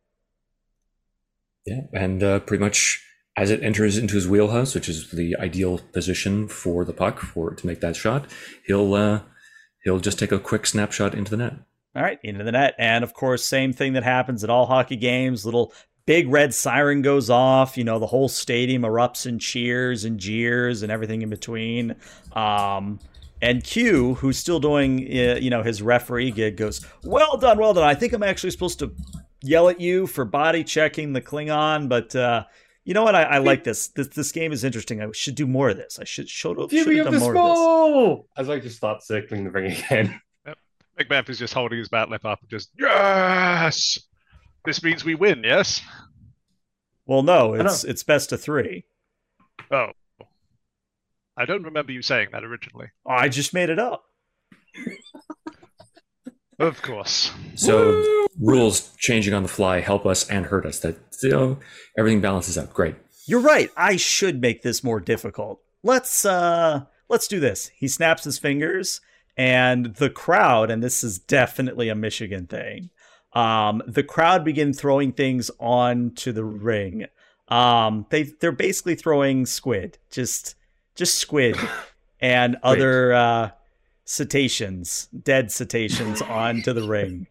Yeah, and pretty much as it enters into his wheelhouse, which is the ideal position for the puck to make that shot, he'll just take a quick snapshot into the net. All right, into the net. And of course, same thing that happens at all hockey games. Little big red siren goes off. You know, the whole stadium erupts in cheers and jeers and everything in between. And Q, who's still doing, his referee gig, goes, well done, well done. I think I'm actually supposed to yell at you for body checking the Klingon, but you know what? I like this. This game is interesting. I should do more of this. I should have done more of this. As I just start circling the ring again. Macbeth is just holding his bat lip up and just, yes! This means we win, yes? Well, no, it's best of 3. Oh. I don't remember you saying that originally. Oh, I just made it up. Of course. So rules changing on the fly help us and hurt us. That everything balances out. Great. You're right. I should make this more difficult. Let's do this. He snaps his fingers, and the crowd, and this is definitely a Michigan thing, the crowd begin throwing things onto the ring. They're basically throwing squid, just squid and other cetaceans, dead cetaceans onto the ring.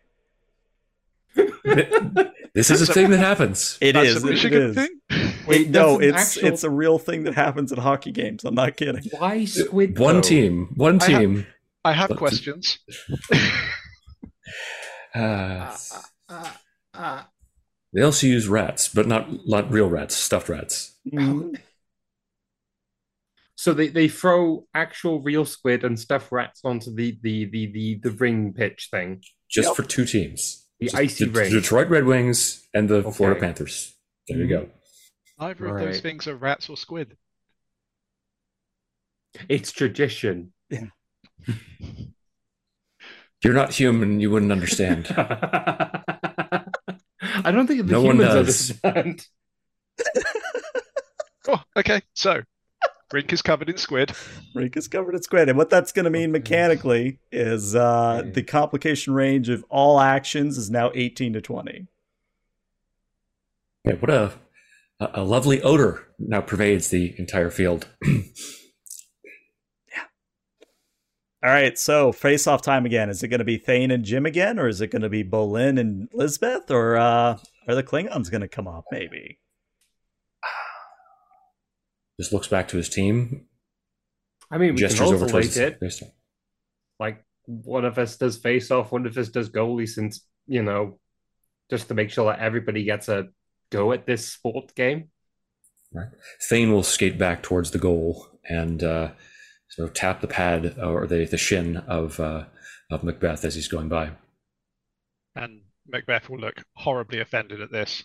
This is a thing that happens. That's a Michigan thing? Wait, no, it's a real thing that happens at hockey games. I'm not kidding. Why squid? One team. I have questions. They also use rats, but not real rats, stuffed rats. So they throw actual real squid and stuffed rats onto the ring pitch thing. Just for 2 teams. The icy ring. Detroit Red Wings and the Florida Panthers. There you go. Neither of those things are rats or squid. It's tradition. Yeah. You're not human, you wouldn't understand. I don't think the no humans one does. understand. Oh, okay. So, rink is covered in squid. Rink is covered in squid. And what that's going to mean mechanically is the complication range of all actions is now 18 to 20. Yeah, what a lovely odor now pervades the entire field. All right, so face-off time again. Is it going to be Thane and Jim again, or is it going to be Bolin and Lisbeth, or are the Klingons going to come up, maybe? Just looks back to his team. I mean, we gestures can over towards it. Like, one of us does face-off, one of us does goalie, since, just to make sure that everybody gets a go at this sport game. Right. Thane will skate back towards the goal and sort of tap the pad or the shin of Macbeth as he's going by. And Macbeth will look horribly offended at this.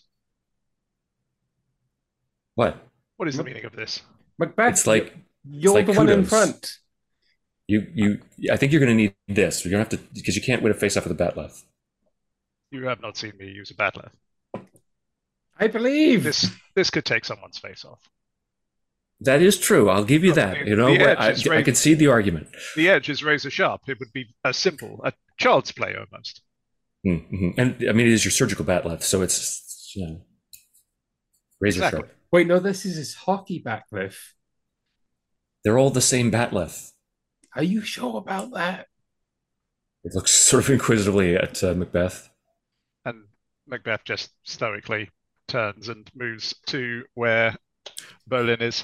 What? What is the meaning of this? Macbeth, it's like you're it's like the one in kudos. front. I think you're going to need this. You're going to have to, because you can't win a face-off with a batleth. You have not seen me use a batleth. I believe this could take someone's face off. That is true. I'll give you that. I can see the argument. The edge is razor sharp. It would be a child's play almost. Mm-hmm. And I mean, it is your surgical batleth, so it's razor sharp. Wait, no, this is his hockey batleth. They're all the same batleth. Are you sure about that? It looks sort of inquisitively at Macbeth. And Macbeth just stoically turns and moves to where Bolin is.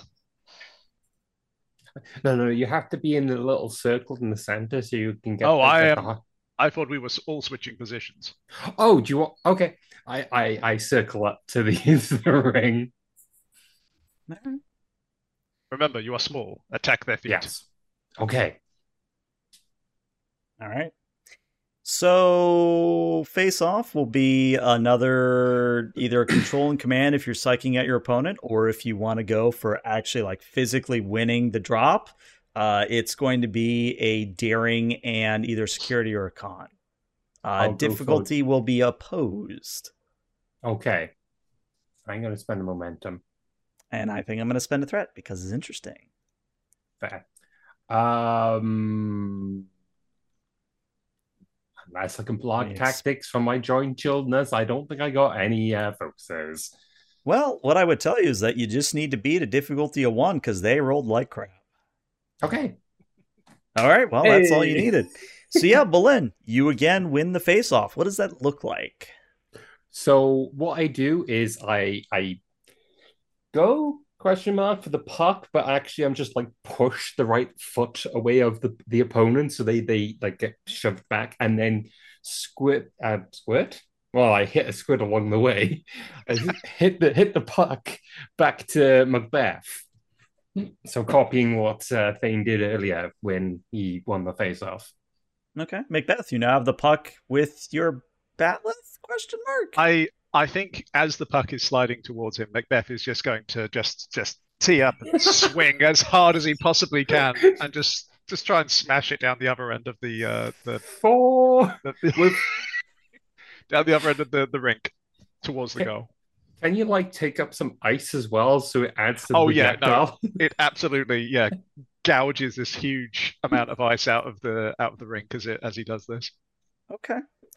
No, you have to be in the little circle in the center so you can get. I thought we were all switching positions. Oh, do you want? Okay, I circle up to the ring. Remember, you are small. Attack their feet. Yes. Okay. All right. So face off will be another either a control and command if you're psyching at your opponent, or if you want to go for actually like physically winning the drop, it's going to be a daring and either security or a con. I'll go Difficulty will be opposed. Okay. I'm going to spend the momentum. And I think I'm going to spend a threat because it's interesting. Fair. Unless I can block tactics from my joint chillness, I don't think I got any focuses. Well, what I would tell you is that you just need to beat a difficulty of 1 because they rolled like crap. Okay. All right. Well, that's all you needed. So yeah, Boleyn, you again win the face-off. What does that look like? So what I do is I go question mark for the puck, but actually I'm just like push the right foot away of the opponent, so they like get shoved back, and then squirt. Well, I hit a squid along the way. I hit the puck back to Macbeth. So copying what Thane did earlier when he won the face-off. Okay, Macbeth, you now have the puck with your batleth? Question mark. I think as the puck is sliding towards him, Macbeth is just going to just tee up and swing as hard as he possibly can, and just try and smash it down the other end of down the other end of the rink towards the goal. Can you like take up some ice as well so it adds to the projectile? Yeah, no, it absolutely gouges this huge amount of ice out of the rink as he does this. Okay.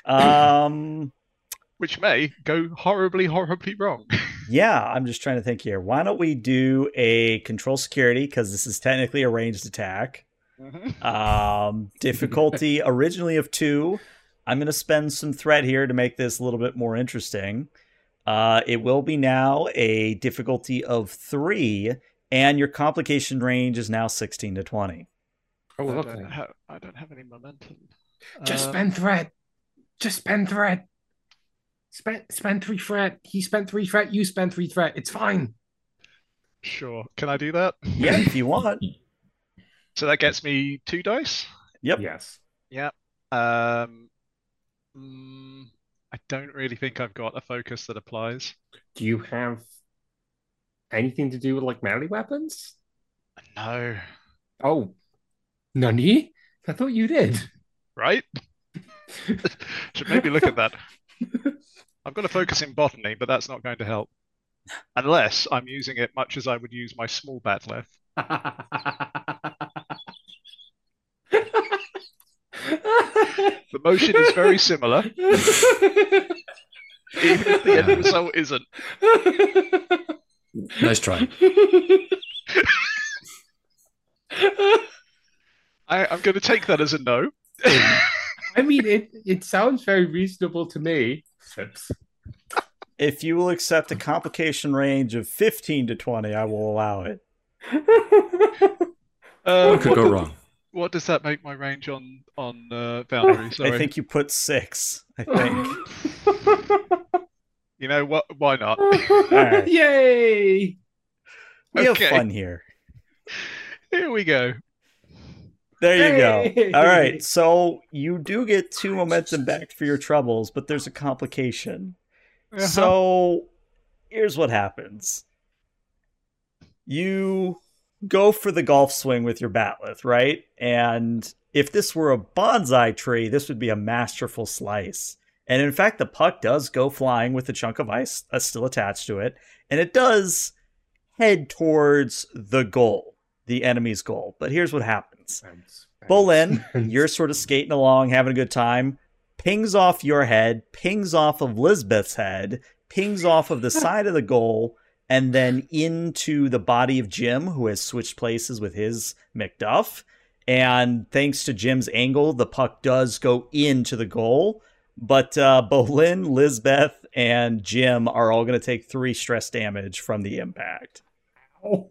Which may go horribly, horribly wrong. Yeah, I'm just trying to think here. Why don't we do a control security, because this is technically a ranged attack. Mm-hmm. Difficulty originally of 2. I'm going to spend some threat here to make this a little bit more interesting. It will be now a difficulty of 3, and your complication range is now 16 to 20. Oh, I don't have any momentum. Just spend threat. Just spend threat. Spend 3 threat. He spent 3 threat. You spent 3 threat. It's fine. Sure. Can I do that? Yeah, if you want. So that gets me 2 dice? Yep. Yes. Yeah. I don't really think I've got a focus that applies. Do you have anything to do with like melee weapons? No. Oh. Nani? I thought you did. Right? Should maybe look at that. I've got a focus in botany, but that's not going to help. Unless I'm using it much as I would use my small batleth. The motion is very similar. Even if the end result isn't. Nice try. I'm going to take that as a no. I mean, it sounds very reasonable to me. If you will accept a complication range of 15 to 20, I will allow it. What could go wrong? What does that make my range on Boundary? Sorry. I think you put 6. I think. You know what? Why not? Right. Yay! We have fun here. Here we go. There you go. All right. So you do get 2 momentum back for your troubles, but there's a complication. Uh-huh. So here's what happens. You go for the golf swing with your batleth, right? And if this were a bonsai tree, this would be a masterful slice. And in fact, the puck does go flying with a chunk of ice still attached to it. And it does head towards the goal, the enemy's goal. But here's what happens. Boleyn, you're sort of skating along, having a good time, pings off your head, pings off of Lisbeth's head, pings off of the side of the goal, and then into the body of Jim, who has switched places with his McDuff. And thanks to Jim's angle, the puck does go into the goal. But Boleyn, Lisbeth, and Jim are all going to take 3 stress damage from the impact. Oh.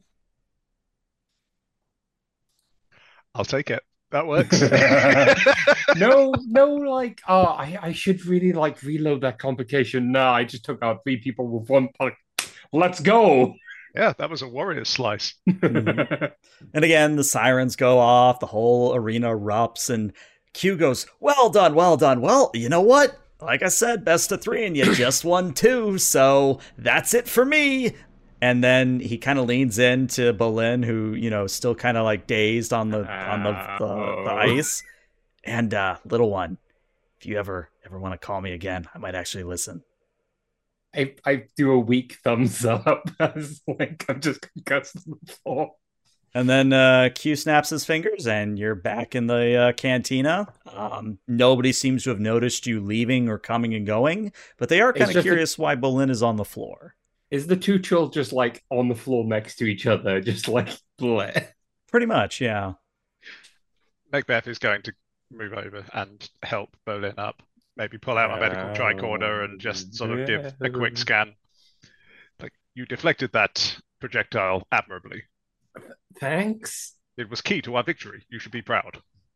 I'll take it. That works. No, like, I should really like reload that complication. No, I just took out 3 people with 1 puck. Let's go. Yeah, that was a warrior slice. Mm-hmm. And again, the sirens go off, the whole arena erupts, and Q goes, well done, well done. Well, you know what? Like I said, best of 3, and you just won 2, so that's it for me. And then he kind of leans into Boleyn, who, you know, still kind of like dazed on the ice. And little one, if you ever want to call me again, I might actually listen. I do a weak thumbs up as like I'm just concussed on the floor. And then Q snaps his fingers, and you're back in the cantina. Nobody seems to have noticed you leaving or coming and going, but they are kind of curious why Bolin is on the floor. Is the two children just like on the floor next to each other, just like bleh? Pretty much, yeah. Macbeth is going to move over and help Bolin up. Maybe pull out a medical tricorder and just sort of give a quick scan. Like, you deflected that projectile admirably. Thanks. It was key to our victory. You should be proud.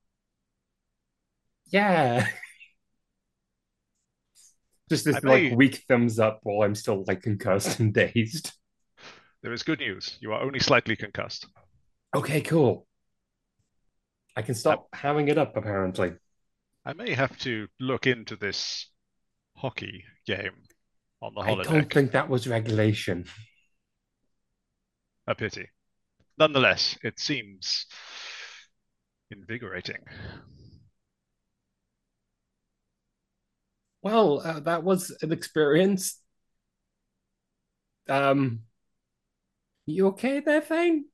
Yeah. Just this weak thumbs up while I'm still like concussed and dazed. There is good news. You are only slightly concussed. Okay, cool. I can stop hamming it up, apparently. I may have to look into this hockey game on the holodeck. I don't think that was regulation. A pity. Nonetheless, it seems invigorating. Well, that was an experience. You okay there, Thane?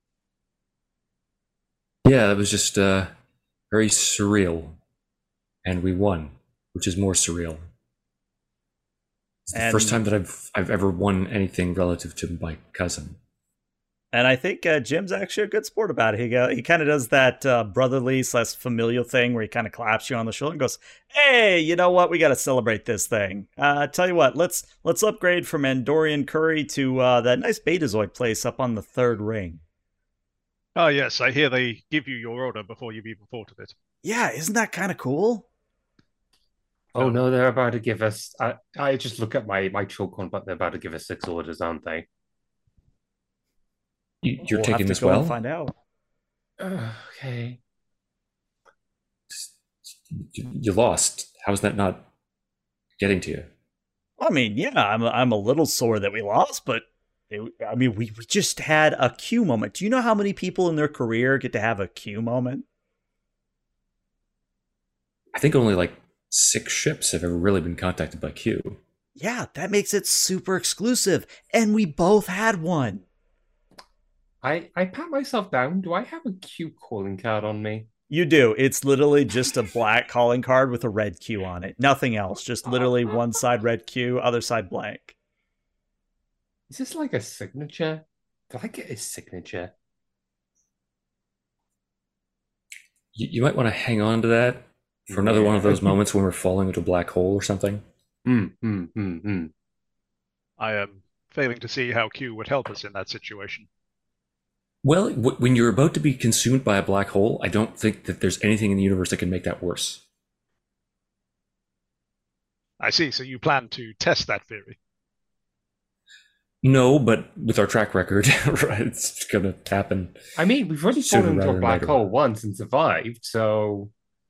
Yeah, it was just very surreal. And we won, which is more surreal. It's the first time that I've ever won anything relative to my cousin. And I think Jim's actually a good sport about it. He kind of does that brotherly / familial thing where he kind of claps you on the shoulder and goes, "Hey, you know what? We got to celebrate this thing. Tell you what, let's upgrade from Andorian Curry to that nice Betazoid place up on the third ring." Oh yes, I hear they give you your order before you've even thought of it. Yeah, isn't that kind of cool? Oh no, they're about to give us. I just look at my choke one, but they're about to give us 6 orders, aren't they? You're taking this well? And find out. Okay. You lost. How's that not getting to you? I mean, yeah, I'm a little sore that we lost, but we just had a Q moment. Do you know how many people in their career get to have a Q moment? I think only like 6 ships have ever really been contacted by Q. Yeah, that makes it super exclusive, and we both had one. I pat myself down. Do I have a Q calling card on me? You do. It's literally just a black calling card with a red Q on it. Nothing else. Just literally one side red Q, other side blank. Is this like a signature? Did I get his signature? You might want to hang on to that for another one of those moments when we're falling into a black hole or something. I am failing to see how Q would help us in that situation. Well, when you're about to be consumed by a black hole, I don't think that there's anything in the universe that can make that worse. I see. So you plan to test that theory? No, but with our track record, right, it's going to happen. I mean, we've already fallen into a black hole once and survived, so...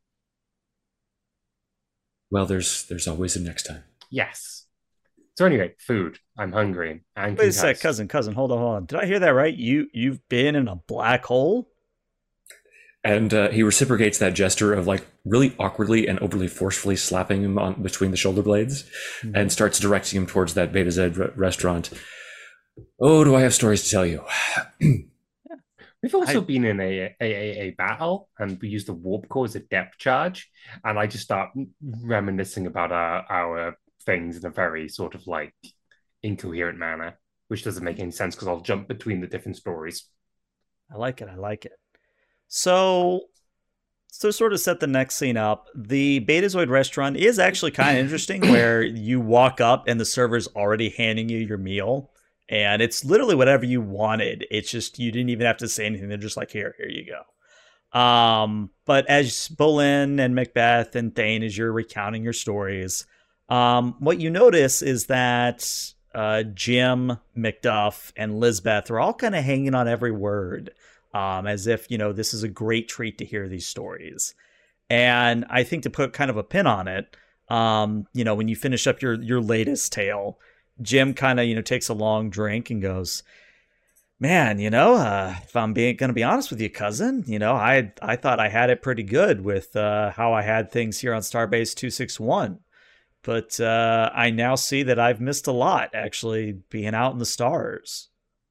Well, there's always a next time. Yes. So anyway, food. I'm hungry. And wait a sec, cousin, hold on. Did I hear that right? You've been in a black hole? And he reciprocates that gesture of like really awkwardly and overly forcefully slapping him on between the shoulder blades and starts directing him towards that Betazoid restaurant. Oh, do I have stories to tell you? We've also been in a battle, and we used the warp core as a depth charge, and I just start reminiscing about our things in a very sort of like incoherent manner, which doesn't make any sense because I'll jump between the different stories. I like it. So sort of set the next scene up. The Betazoid restaurant is actually kind of interesting where you walk up and the server's already handing you your meal. And it's literally whatever you wanted. It's just, you didn't even have to say anything. They're just like, here you go. But as Bolin and Macbeth and Thane, as you're recounting your stories, what you notice is that Jim, Macduff, and Lisbeth are all kind of hanging on every word, as if, this is a great treat to hear these stories. And I think to put kind of a pin on it, when you finish up your latest tale, Jim kind of, takes a long drink and goes, Man, if I'm being gonna be honest with you, cousin, I thought I had it pretty good with how I had things here on Starbase 261. But I now see that I've missed a lot actually being out in the stars.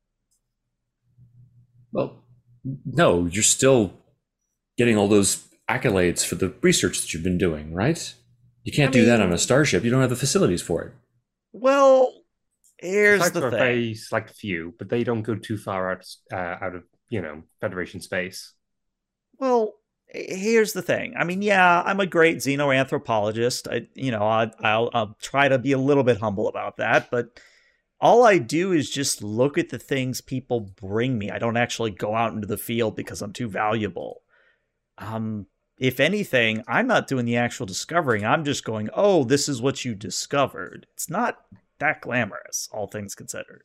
Well, no, you're still getting all those accolades for the research that you've been doing, right? You I can't do that on a mean, starship. You don't have the facilities for it. well, here's Sites the are thing. very select few, but they don't go too far out of Federation space. Well, here's the thing. I mean, yeah, I'm a great xenoanthropologist. I'll try to be a little bit humble about that, but all I do is just look at the things people bring me. I don't actually go out into the field because I'm too valuable. Um, if anything, I'm not doing the actual discovering. I'm just going, oh, this is what you discovered. It's not that glamorous, all things considered.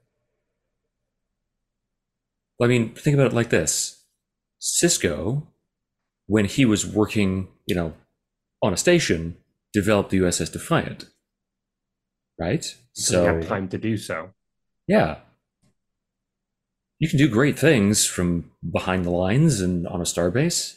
I mean, think about it like this. Cisco, when he was working, on a station, developed the USS Defiant, right? So you have So, time to do so. yeah, you can do great things from behind the lines and on a starbase.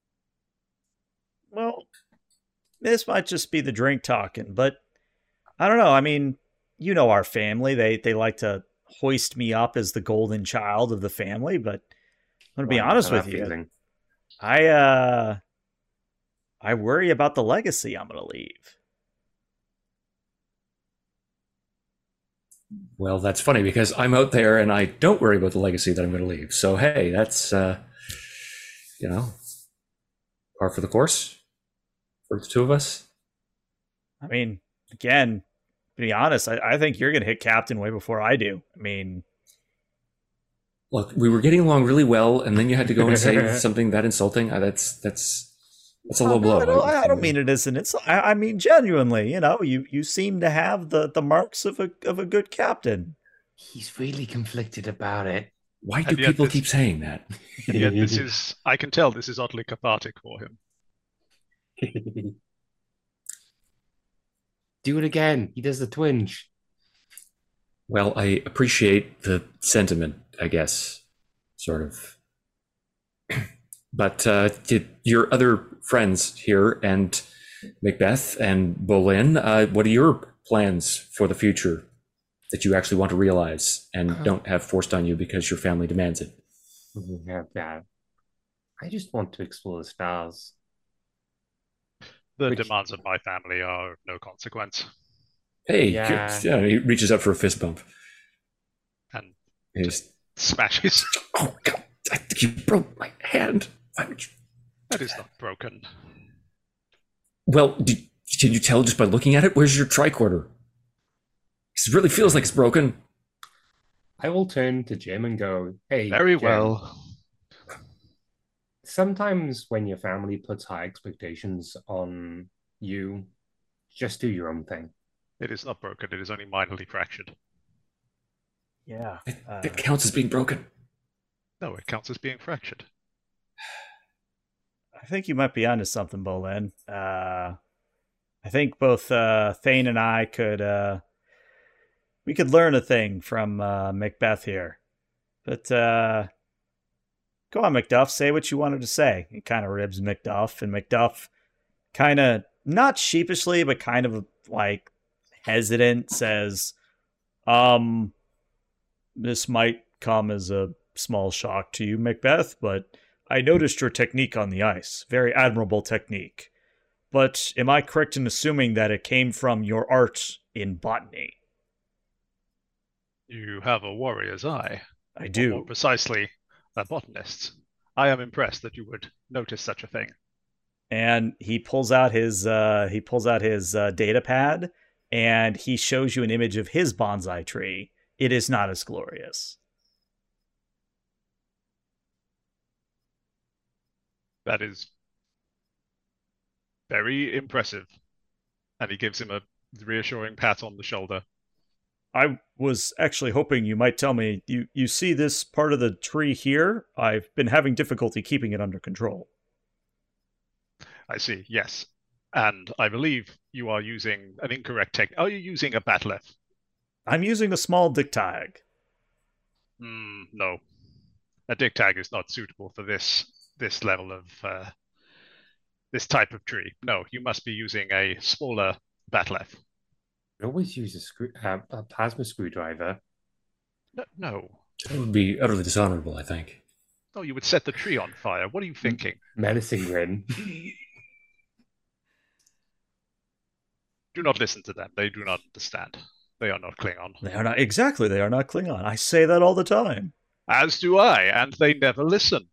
Well, this might just be the drink talking, but I don't know. I mean, our family. They like to hoist me up as the golden child of the family, but I'm gonna be Well, I honest know with that you. feeling. I worry about the legacy I'm gonna leave. Well, that's funny because I'm out there and I don't worry about the legacy that I'm going to leave. So, hey, that's, you know, par for the course for the two of us. I mean, again, to be honest, I think you're gonna hit captain way before I do. I mean, Look, we were getting along really well, and then you had to go and say something that insulting. That's a oh low no, blow. I don't mean it as an insult. I mean genuinely. You seem to have the marks of a good captain. He's really conflicted about it. Why do And yet people this, keep saying that? and yet this is, I can tell this is oddly cathartic for him. Do it again. He does the twinge. Well, I appreciate the sentiment, I guess, sort of. But your other friends here and Macbeth and Bolin, what are your plans for the future that you actually want to realize and don't have forced on you because your family demands it? Yeah. I just want to explore the stars. The Which, demands of my family are of no consequence. Hey, Yeah. yeah, he reaches up for a fist bump. And He's, smashes. oh, God, I think you broke my hand. Why would you? That is not broken. Well, can you tell just by looking at it? Where's your tricorder? It really feels like it's broken. I will turn to Jim and go, hey, Very Jim, well. sometimes when your family puts high expectations on you, just do your own thing. It is not broken. It is only minorly fractured. Yeah. It counts as being broken. No, it counts as being fractured. I think you might be onto something, Bolin. I think both Thane and I we could learn a thing from Macbeth here. But go on, Macduff, say what you wanted to say. He kind of ribs Macduff, and Macduff kind of not sheepishly, but kind of like hesitant says, this might come as a small shock to you, Macbeth, but I noticed your technique on the ice. Very admirable technique. But am I correct in assuming that it came from your art in botany? You have a warrior's eye, I or more do. precisely, a botanist. I am impressed that you would notice such a thing. And he pulls out his data pad, and he shows you an image of his bonsai tree. It is not as glorious. That is very impressive. And he gives him a reassuring pat on the shoulder. I was actually hoping you might tell me, you see this part of the tree here? I've been having difficulty keeping it under control. I see, yes. And I believe you are using an incorrect tech. Are you using a bat'leth? I'm using a small dictag. No, a dig tag is not suitable for this level of this type of tree. No, you must be using a smaller bat'leth. I always use a plasma screwdriver. No, no, That would be utterly dishonorable, I think. no, you would set the tree on fire. What are you thinking? Menacing grin. Do not listen to them. They do not understand. They are not Klingon. They are not exactly. They are not Klingon. I say that all the time. As do I, and they never listen.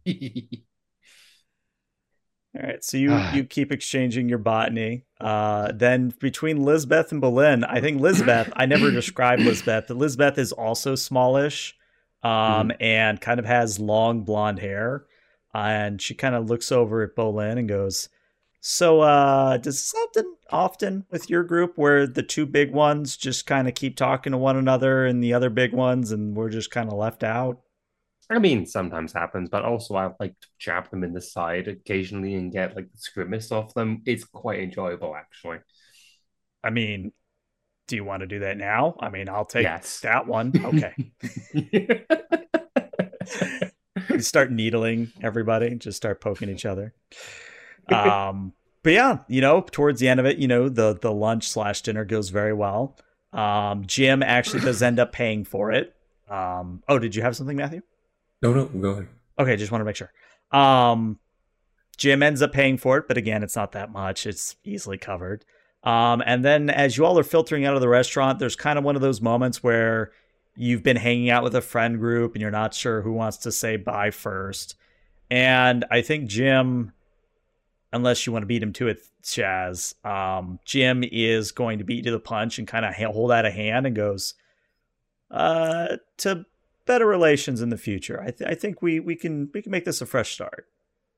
All right, so you keep exchanging your botany. Then between Lisbeth and Boleyn, I think Lisbeth. I never described Lisbeth, but Lisbeth is also smallish, and kind of has long blonde hair, and she kind of looks over at Boleyn and goes, "So, does this happen often with your group, where the two big ones just kind of keep talking to one another, and the other big ones, and we're just kind of left out?" I mean, sometimes happens, but also I like to jab them in the side occasionally and get like the grimace off them. It's quite enjoyable, actually. I mean, do you want to do that now? I mean, I'll take Yes. that one. Okay. You start needling everybody, just start poking each other. But yeah, towards the end of it, the lunch/dinner goes very well. Jim actually does end up paying for it. Oh, did you have something, Matthew? No, go ahead. Okay, just want to make sure. Jim ends up paying for it, but again, it's not that much. It's easily covered. And then as you all are filtering out of the restaurant, there's kind of one of those moments where you've been hanging out with a friend group and you're not sure who wants to say bye first. And I think Jim, unless you want to beat him to it, Chaz, Jim is going to beat you to the punch and kind of hold out a hand and goes, to better relations in the future. I think we can make this a fresh start.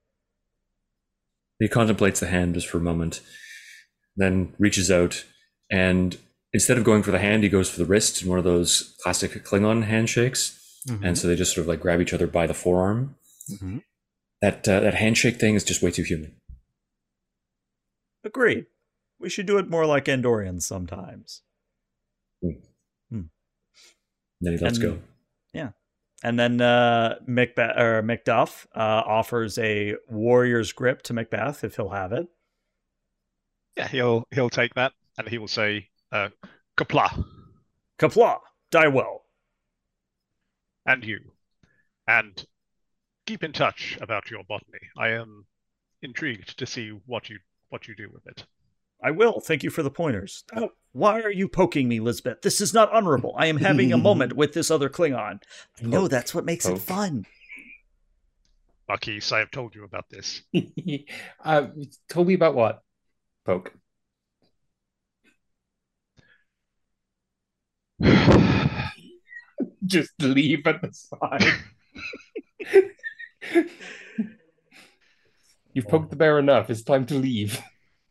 He contemplates the hand just for a moment, then reaches out, and instead of going for the hand, he goes for the wrist in one of those classic Klingon handshakes. Mm-hmm. And so they just sort of like grab each other by the forearm. Mm-hmm. That handshake thing is just way too human. Agreed. We should do it more like Andorians sometimes. Then he lets go. Yeah. And then Macduff offers a warrior's grip to Macbeth if he'll have it. Yeah, he'll take that, and he will say, "Kapla." Kapla, die well. And you. And keep in touch about your botany. I am intrigued to see what you do with it. I will. Thank you for the pointers. Oh, why are you poking me, Lisbeth? This is not honorable. I am having a moment with this other Klingon. I know that's what makes it fun. Marquis, I have told you about this. Told me about what? Poke. Just leave at the side. You've poked the bear enough. It's time to leave.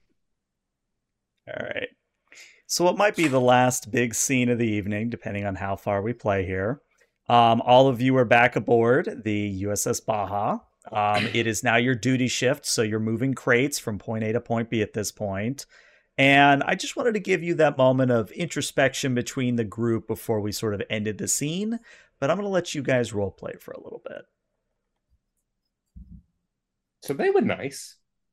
All right. So what might be the last big scene of the evening, depending on how far we play here. All of you are back aboard the USS Baja. It is now your duty shift, so you're moving crates from point A to point B at this point. And I just wanted to give you that moment of introspection between the group before we sort of ended the scene. But I'm going to let you guys role play for a little bit. So they were nice.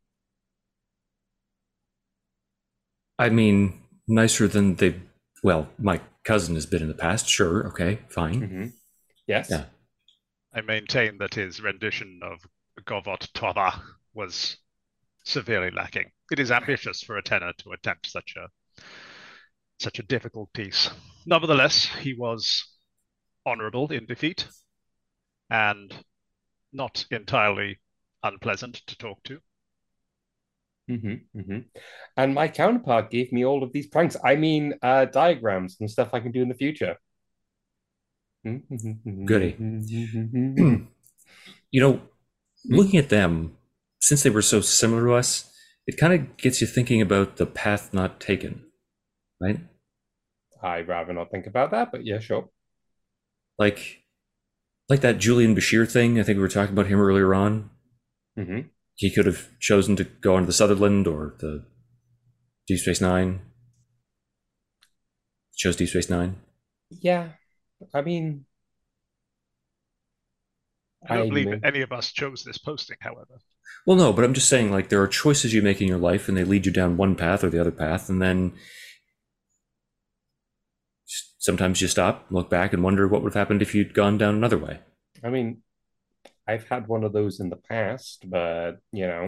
I mean, nicer than my cousin has been in the past. Sure. Okay. Fine. Mm-hmm. Yes. Yeah. I maintain that his rendition of Govot Tova was severely lacking. It is ambitious for a tenor to attempt such a difficult piece. Nevertheless, he was honorable in defeat and not entirely unpleasant to talk to. Mm-hmm, mm-hmm. And my counterpart gave me all of these pranks. I mean, diagrams and stuff I can do in the future. Goody. Looking at them, since they were so similar to us, it kind of gets you thinking about the path not taken, right? I'd rather not think about that, but yeah, sure. Like that Julian Bashir thing. I think we were talking about him earlier on. Mm-hmm. He could have chosen to go on the Sutherland or the Deep Space Nine. Chose Deep Space Nine. Yeah, I mean, I don't believe I'm any of us chose this posting, however. Well, no, but I'm just saying, like, there are choices you make in your life, and they lead you down one path or the other path, and then sometimes you stop, look back, and wonder what would have happened if you'd gone down another way. I mean, I've had one of those in the past, but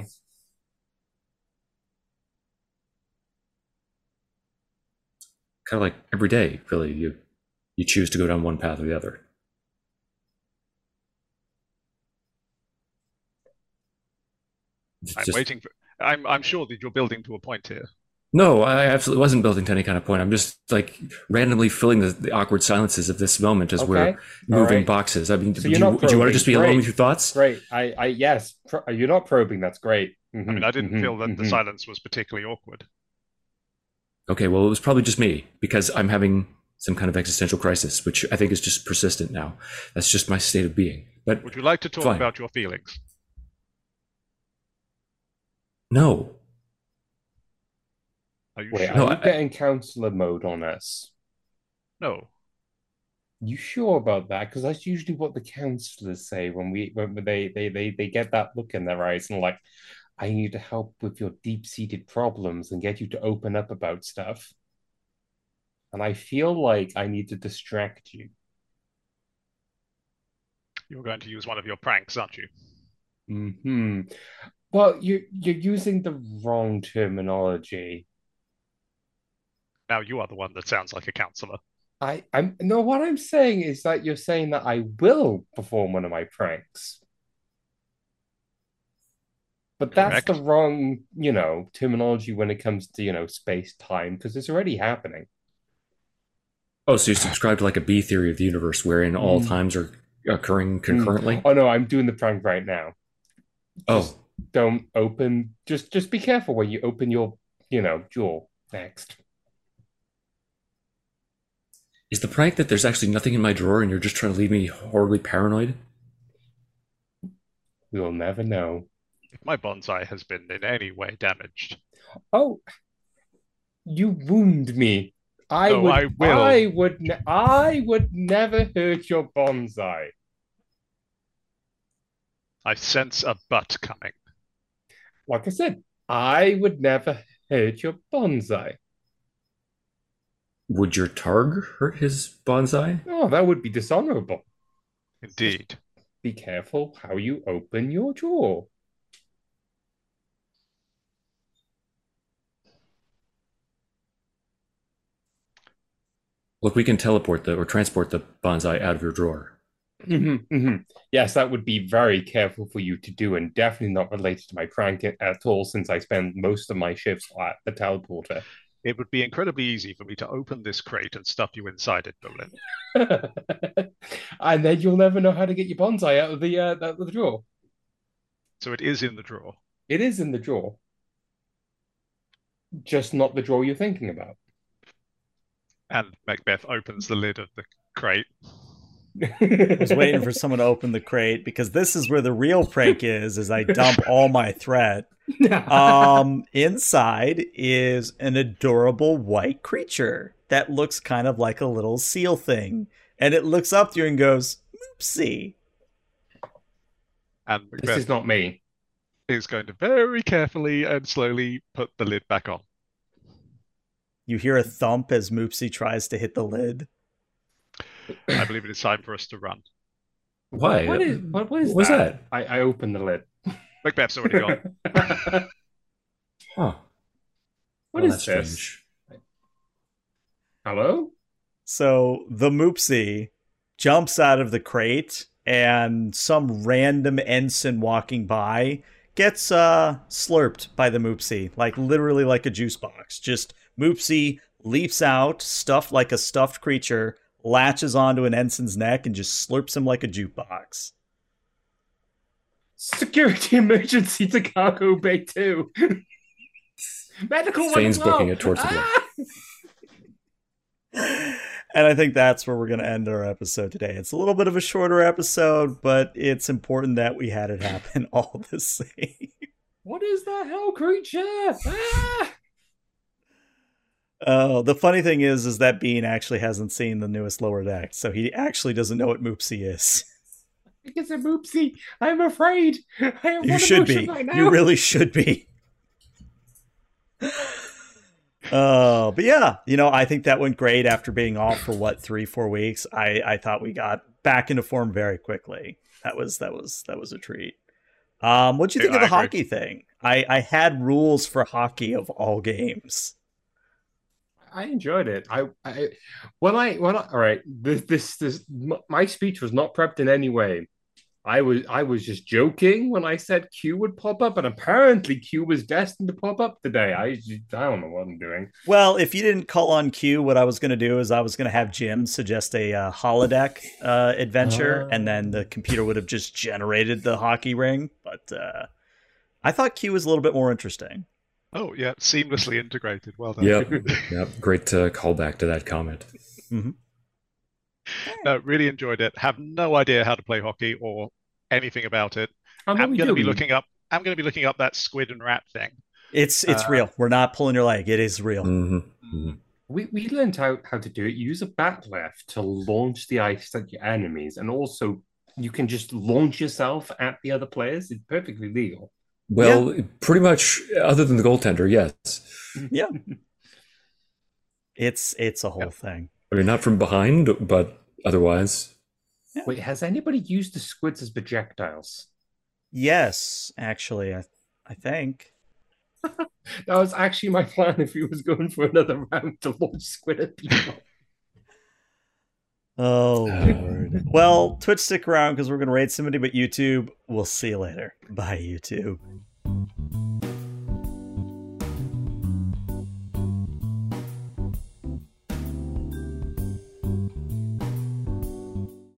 Kind of like every day, really, you choose to go down one path or the other. I'm sure that you're building to a point here. No, I absolutely wasn't building to any kind of point. I'm just like randomly filling the awkward silences of this moment as we're moving boxes. I mean, So do you want to just be alone with your thoughts? Great. Yes. You're not probing. That's great. I mean, I didn't feel that the silence was particularly awkward. Okay, well, it was probably just me because I'm having some kind of existential crisis, which I think is just persistent now. That's just my state of being. But would you like to talk about your feelings? No. Are you Wait, sure? are you getting counselor mode on us? No. You sure about that? Because that's usually what the counselors say when they get that look in their eyes and like, I need to help with your deep-seated problems and get you to open up about stuff. And I feel like I need to distract you. You're going to use one of your pranks, aren't you? Hmm. Well, you're using the wrong terminology. Now you are the one that sounds like a counselor. I'm no, what I'm saying is that you're saying that I will perform one of my pranks. But that's Correct. the wrong, terminology when it comes to, space time, because it's already happening. Oh, so you subscribe to like a B theory of the universe wherein all times are occurring concurrently? Oh no, I'm doing the prank right now. Just don't open. Just be careful when you open your, jaw next. Is the prank that there's actually nothing in my drawer and you're just trying to leave me horribly paranoid? We'll never know. If my bonsai has been in any way damaged. Oh, you wound me. I will. I would never hurt your bonsai. I sense a butt coming. Like I said, I would never hurt your bonsai. Would your targ hurt his bonsai? Oh, that would be dishonorable. Indeed. Just be careful how you open your drawer. Look, we can teleport or transport the bonsai out of your drawer. Yes, that would be very careful for you to do and definitely not related to my prank at all since I spend most of my shifts at the teleporter. It would be incredibly easy for me to open this crate and stuff you inside it, Bolin. And then you'll never know how to get your bonsai out of the drawer. So it is in the drawer. It is in the drawer. Just not the drawer you're thinking about. And Macbeth opens the lid of the crate. I was waiting for someone to open the crate because this is where the real prank is I dump all my threat. Inside is an adorable white creature that looks kind of like a little seal thing. And it looks up to you and goes, oopsie. And Macbeth this is not me. Is going to very carefully and slowly put the lid back on. You hear a thump as Moopsie tries to hit the lid. I believe it is time for us to run. Why? What is that? I opened the lid. Macbeth's already gone. Huh. What is this? Hello? So the Moopsie jumps out of the crate and some random ensign walking by gets slurped by the Moopsie, like literally like a juice box. Just Moopsie leaps out, stuffed like a stuffed creature, latches onto an ensign's neck, and just slurps him like a jukebox. Security emergency to Cargo Bay 2. Medical Fane's booking it towards the door. And I think that's where we're going to end our episode today. It's a little bit of a shorter episode, but it's important that we had it happen all the same. What is that hell creature? The funny thing is that Bean actually hasn't seen the newest Lower Deck, so he actually doesn't know what Moopsie is. It's a oopsie. I'm afraid. I have You one should emotion be. right now. You really should be. But yeah, I think that went great after being off for 3-4 weeks. I thought we got back into form very quickly. That was a treat. What'd you think of the hockey thing? I had rules for hockey of all games. I enjoyed it. When I all right. My speech was not prepped in any way. I was just joking when I said Q would pop up, and apparently Q was destined to pop up today. I don't know what I'm doing. Well, if you didn't call on Q, what I was going to do is I was going to have Jim suggest a holodeck adventure, and then the computer would have just generated the hockey ring. But I thought Q was a little bit more interesting. Oh, yeah, seamlessly integrated. Well done. Yep. Great callback to that comment. Mm-hmm. No, really enjoyed it. Have no idea how to play hockey or anything about it. I'm going to be looking up that squid and rat thing. It's real. We're not pulling your leg. It is real. Mm-hmm. Mm-hmm. We learned how to do it. Use a bat left to launch the ice at your enemies, and also you can just launch yourself at the other players. It's perfectly legal. Well, pretty much, other than the goaltender, yes. Yeah. It's a whole thing. I mean, not from behind, but otherwise. Yeah. Wait, has anybody used the squids as projectiles? Yes, actually, I think. That was actually my plan if he was going for another round to launch squid at people. Oh, Lord. Well, Twitch, stick around because we're going to raid somebody, but YouTube, we'll see you later. Bye, YouTube.